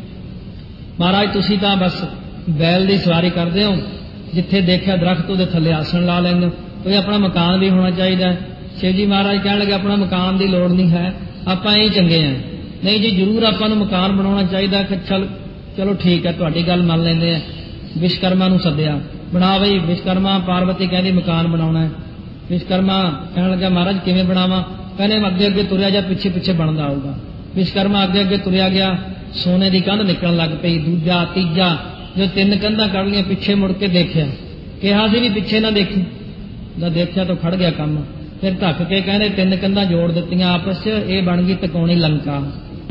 ਮਹਾਰਾਜ ਤੁਸੀਂ ਤਾਂ ਬਸ ਬੈਲ ਦੀ ਸਵਾਰੀ ਕਰਦੇ ਹੋ, ਜਿੱਥੇ ਦੇਖਿਆ ਦਰਖਤ ਉਹਦੇ ਥੱਲੇ ਆਸਣ ਲਾ ਲੈਂਦੇ ਹੋ, ਕੋਈ ਆਪਣਾ ਮਕਾਨ ਵੀ ਹੋਣਾ ਚਾਹੀਦਾ। ਸ਼ਿਵ ਜੀ ਮਹਾਰਾਜ ਕਹਿਣ ਲੱਗੇ ਆਪਣਾ ਮਕਾਨ ਦੀ ਲੋੜ ਨਹੀਂ ਹੈ, ਆਪਾਂ ਇਹ ਚੰਗੇ ਹਾਂ। ਨਹੀਂ ਜੀ ਜ਼ਰੂਰ ਆਪਾਂ ਨੂੰ ਮਕਾਨ ਬਣਾਉਣਾ ਚਾਹੀਦਾ। ਕਿ ਚੱਲ ਚਲੋ ਠੀਕ ਹੈ, ਤੁਹਾਡੀ ਗੱਲ ਮੰਨ ਲੈਂਦੇ ਆ। ਵਿਸ਼ਕਰਮਾ ਨੂੰ ਸੱਦਿਆ, ਬਣਾ ਬਈ। ਵਿਸ਼ਕਰਮਾ, ਪਾਰਵਤੀ ਕਹਿੰਦੀ ਮਕਾਨ ਬਣਾਉਣਾ ਹੈ। ਵਿਸ਼ਕਰਮਾ ਕਹਿਣ ਲੱਗਾ ਮਹਾਰਾਜ ਕਿਵੇਂ ਬਣਾਵਾਂ? ਕਹਿੰਦੇ ਅੱਗੇ ਅੱਗੇ ਤੁਰਿਆ ਜਾ, ਪਿੱਛੇ ਪਿੱਛੇ ਬਣਦਾ ਆਊਗਾ। ਵਿਸ਼ਕਰਮਾ ਅੱਗੇ ਅੱਗੇ ਤੁਰਿਆ ਗਿਆ, ਸੋਨੇ ਦੀ ਕੰਧ ਨਿਕਲਣ ਲੱਗ ਪਈ। ਦੂਜਾ ਤੀਜਾ, ਜੋ ਤਿੰਨ ਕੰਧਾਂ ਕੱਢ ਲਈਆਂ, ਪਿੱਛੇ ਮੁੜ ਕੇ ਦੇਖਿਆ, ਕਿਹਾ ਸੀ ਵੀ ਪਿੱਛੇ ਨਾ ਦੇਖੀ, ਜਦ ਦੇਖਿਆ ਤਾਂ ਖੜ ਗਿਆ ਕੰਮ। ਫਿਰ ਧੱਕ ਕੇ ਕਹਿੰਦੇ ਤਿੰਨ ਕੰਧਾਂ ਜੋੜ ਦਿੱਤੀਆਂ ਆਪਸ 'ਚ, ਇਹ ਬਣ ਗਈ ਤਿਕੋਣੀ ਲੰਕਾ।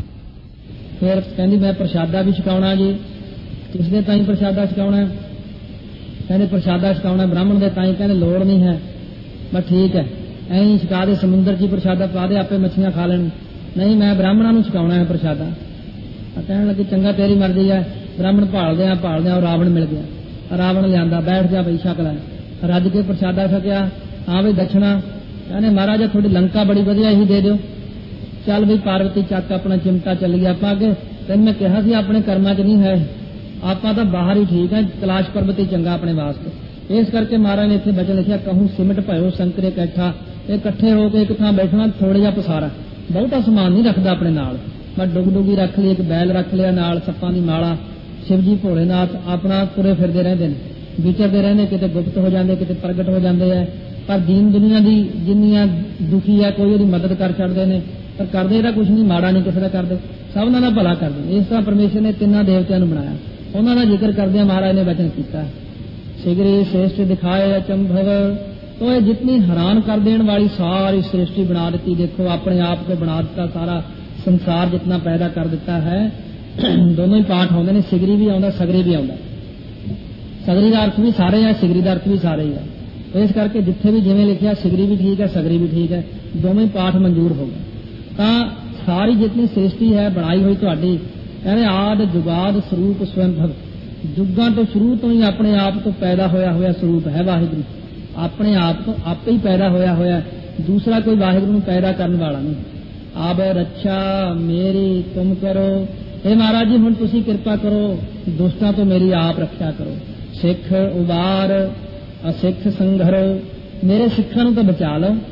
ਫਿਰ ਕਹਿੰਦੀ ਮੈਂ ਪ੍ਰਸ਼ਾਦਾ ਵੀ ਛਕਾਉਣਾ ਜੀ। ਕਿਸ ਦੇ ਤਾਈਂ ਪ੍ਰਸ਼ਾਦਾ ਛਕਾਉਣਾ? ਕਹਿੰਦੇ ਪ੍ਰਸ਼ਾਦਾ ਛਕਾਉਣਾ ਬ੍ਰਾਹਮਣ ਦੇ ਤਾਈਂ। ਕਹਿੰਦੇ ਲੋੜ ਨਹੀਂ ਹੈ, ਬਸ ਠੀਕ ਹੈ ਐਂ ਹੀ ਛਕਾ ਦੇ, ਸਮੁੰਦਰ 'ਚ ਹੀ ਪ੍ਰਸ਼ਾਦਾ ਪਾ ਦੇ, ਆਪੇ ਮੱਛੀਆਂ ਖਾ ਲੈਣ। ਨਹੀਂ ਮੈਂ ਬ੍ਰਾਹਮਣਾਂ ਨੂੰ ਛਕਾਉਣਾ ਹੈ ਪ੍ਰਸ਼ਾਦਾ। ਕਹਿਣ ਲੱਗੇ ਚੰਗਾ ਤੇਰੀ ਮਰਜ਼ੀ ਹੈ। ਬ੍ਰਾਹਮਣ ਭਾਲਦੇ ਆ ਭਾਲਦੇ ਆ ਰਾਵਣ ਮਿਲ ਗਿਆ। ਰਾਵਣ ਲਿਆਂਦਾ, ਬੈਠ ਜਾ ਬਈ ਛਕ ਲੈ। ਰੱਜ ਕੇ ਪ੍ਰਸ਼ਾਦਾ ਛਕਿਆ। ਹਾਂ ਬਈ ਦਕਸ਼ਣਾ। ਕਹਿੰਦੇ ਮਹਾਰਾਜ ਤੁਹਾਡੀ ਲੰਕਾ ਬੜੀ ਵਧੀਆ, ਇਹੀ ਦੇ ਦਿਓ। ਚੱਲ ਬਈ ਪਾਰਵਤੀ ਚੱਕ ਆਪਣਾ ਚਿਮਟਾ ਚੱਲ ਗਿਆ। ਆਪਾਂ ਅੱਗੇ ਤੈਨੂੰ ਮੈਂ ਕਿਹਾ ਸੀ ਆਪਣੇ ਕਰਮਾਂ 'ਚ ਨਹੀਂ ਹੈ, ਆਪਾਂ ਤਾਂ ਬਾਹਰ ਹੀ ਠੀਕ ਹੈ, ਕਲਾਸ਼ ਪਰਬਤ ਹੀ ਚੰਗਾ ਆਪਣੇ ਵਾਸਤੇ। ਇਸ ਕਰਕੇ ਮਹਾਰਾਜ ਨੇ ਇੱਥੇ ਬਚਨ ਲਿਖਿਆ ਕਹੂੰ ਸਿਮਟ ਭਇਓ ਸੰਕਰੇ ਇਕੱਠਾ। ਇਹ ਇਕੱਠੇ ਹੋ ਕੇ ਇੱਕ ਥਾਂ ਬੈਠਣਾ, ਥੋੜਾ ਜਿਹਾ ਪਸਾਰਾ, ਬਹੁਤਾ ਸਮਾਨ ਨਹੀਂ ਰੱਖਦਾ ਆਪਣੇ ਨਾਲ। ਮੈਂ ਡੁਗ ਡੁਗੀ ਰੱਖ ਲਈ, ਇੱਕ ਬੈਲ ਰੱਖ ਲਿਆ, ਨਾਲ ਸੱਪਾਂ ਦੀ ਮਾਲਾ। ਸ਼ਿਵਜੀ ਭੋਲੇਨਾਥ ਆਪਣਾ ਤੁਰੇ ਫਿਰਦੇ ਰਹਿੰਦੇ ਨੇ, ਵਿਚਰਦੇ ਰਹਿੰਦੇ, ਕਿਤੇ ਗੁਪਤ ਹੋ ਜਾਂਦੇ, ਕਿਤੇ ਪ੍ਰਗਟ ਹੋ ਜਾਂਦੇ ਹੈ। ਪਰ ਦੀਨ ਦੁਨੀਆ ਦੀ ਜਿੰਨੀਆਂ ਦੁਖੀ ਹੈ ਕੋਈ ਉਹਦੀ ਮਦਦ ਕਰ ਛੱਡਦੇ ਨੇ, ਪਰ ਕਰਦੇ ਇਹਦਾ ਕੁਛ ਨਹੀਂ, ਮਾੜਾ ਨਹੀਂ ਕਿਸੇ ਦਾ ਕਰਦੇ, ਸਭਨਾਂ ਦਾ ਭਲਾ ਕਰਦੇ। ਇਸ ਤਰ੍ਹਾਂ ਪਰਮੇਸ਼ਰ ਨੇ ਤਿੰਨਾਂ ਦੇਵਤਿਆਂ ਨੂੰ ਬਣਾਇਆ। ਉਹਨਾਂ ਦਾ ਜ਼ਿਕਰ ਕਰਦਿਆਂ ਮਹਾਰਾਜ ਨੇ ਵਚਨ ਕੀਤਾ ਸਿਗਰੀ ਸ੍ਰੇਸ਼ਟ ਦਿਖਾਏ ਅਚੰਭਵ। तो ये जितनी हैरान कर देने वाली सारी सृष्टि बना देती। देखो अपने आप को बना देता, सारा संसार जितना पैदा कर देता है। दोनों ही पाठ होंगे ने, सिगरी भी आउंदा सगरी भी आउंदा। सगरी का अर्थ भी सारे है, सिगरी का अर्थ भी सारे ही है। तो इस करके जिथे भी जिवें लिखिया सिगरी भी ठीक है, सगरी भी ठीक है, दोनों ही पाठ मंजूर हो गए। तो सारी जितनी सृष्टि है बनाई हुई तुहाडी, कहने आद जुगाद स्वरूप स्वयं भव। जुगां तो शुरू तो ही अपने आप तो पैदा होया होया स्वरूप है वाहिगुरू, अपने आप तो आपे ही पैदा होया होया, दूसरा कोई वाहिगुरू नूं पैदा करने वाला नहीं। आब रक्षा मेरी तुम करो। हे महाराज जी हुण तुसीं कृपा करो, दुष्टां तो मेरी आप रक्षा करो। सिख उबार असिख संघरो, मेरे सिखां नूं तो बचा लो,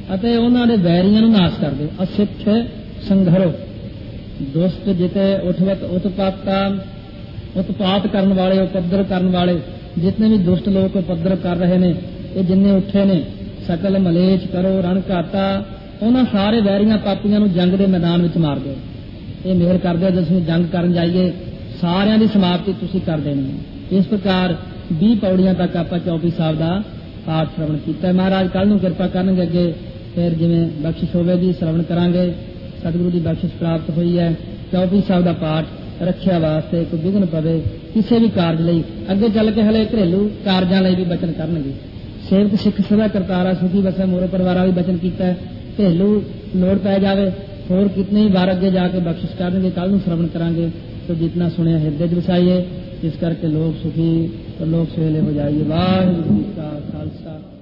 ਅਤੇ ਉਹਨਾਂ ਦੇ ਵੈਰੀਆਂ ਨੂੰ ਨਾਸ਼ ਕਰ ਦਿਓ। ਅਸਿੱਖ ਸੰਘਰੋ ਦੁਸ਼ਟ ਜਿਤੇ ਉਠਵਤ ਉਤਪਾਤਾ ਉਤਪਾਤ ਕਰਨ ਵਾਲੇ ਉਪਦਰ ਕਰਨ ਵਾਲੇ ਜਿਤਨੇ ਵੀ ਦੁਸ਼ਟ ਲੋਕ ਉਪਦਰ ਕਰ ਰਹੇ ਨੇ, ਇਹ ਜਿੰਨੇ ਉੱਠੇ ਨੇ, ਸਕਲ ਮਲੇਚ ਕਰੋ ਰਣ ਘਾਟਾ, ਉਹਨਾਂ ਸਾਰੇ ਵੈਰੀਆਂ ਪਾਪੀਆਂ ਨੂੰ ਜੰਗ ਦੇ ਮੈਦਾਨ ਵਿੱਚ ਮਾਰ ਦਿਓ। ਇਹ ਮਿਹਰ ਕਰਦੇ ਹੋ, ਜਦੋਂ ਜੰਗ ਕਰਨ ਜਾਈਏ ਸਾਰਿਆਂ ਦੀ ਸਮਾਪਤੀ ਤੁਸੀਂ ਕਰ ਦੇਣੀ ਹੈ। ਇਸ ਪ੍ਰਕਾਰ ਵੀਹ ਪੌੜੀਆਂ ਤੱਕ ਆਪਾਂ ਚੌਪਈ ਸਾਹਿਬ ਦਾ ਪਾਠ ਸ਼ਰਵਣ ਕੀਤਾ। ਮਹਾਰਾਜ ਕੱਲ ਨੂੰ ਕਿਰਪਾ ਕਰਨਗੇ, ਅੱਗੇ ਫਿਰ ਜਿਵੇਂ ਬਖਸ਼ਿਸ਼ ਹੋਵੇਗੀ ਸ਼ਰਵਣ ਕਰਾਂਗੇ। ਸਤਿਗੁਰੂ ਦੀ ਬਖਸ਼ਿਸ਼ ਪ੍ਰਾਪਤ ਹੋਈ ਹੈ। ਚੌਪਈ ਸਾਹਿਬ ਦਾ ਪਾਠ ਰੱਖਿਆ ਵਾਸਤੇ ਕੋਈ ਵਿਘਨ ਪਵੇ ਕਿਸੇ ਵੀ ਕਾਰਜ ਲਈ, ਅੱਗੇ ਚੱਲ ਕੇ ਹਲੇ ਘਰੇਲੂ ਕਾਰਜਾਂ ਲਈ ਵੀ ਬਚਨ ਕਰਨਗੇ। ਸੇਵਕ ਸਿੱਖ ਸਦਾ ਕਰਤਾਰਾ ਸੁਖੀ ਵਸੈ ਮੋਰੇ ਪਰਿਵਾਰਾਂ ਵੀ ਬਚਨ ਕੀਤਾ। ਘਰੇਲੂ ਲੋੜ ਪੈ ਜਾਵੇ ਹੋਰ ਕਿਤਨੇ ਹੀ ਵਾਰ ਅੱਗੇ ਜਾ ਕੇ ਬਖਸ਼ਿਸ਼ ਕਰਨਗੇ। ਕੱਲ ਨੂੰ ਸ਼ਰਵਣ ਕਰਾਂਗੇ तो जितना सुने हृदय च वसाइए, इस करके लोग सुखी तो लोग सुहेले हो जाइए। वाहिगुरू जी का खालसा।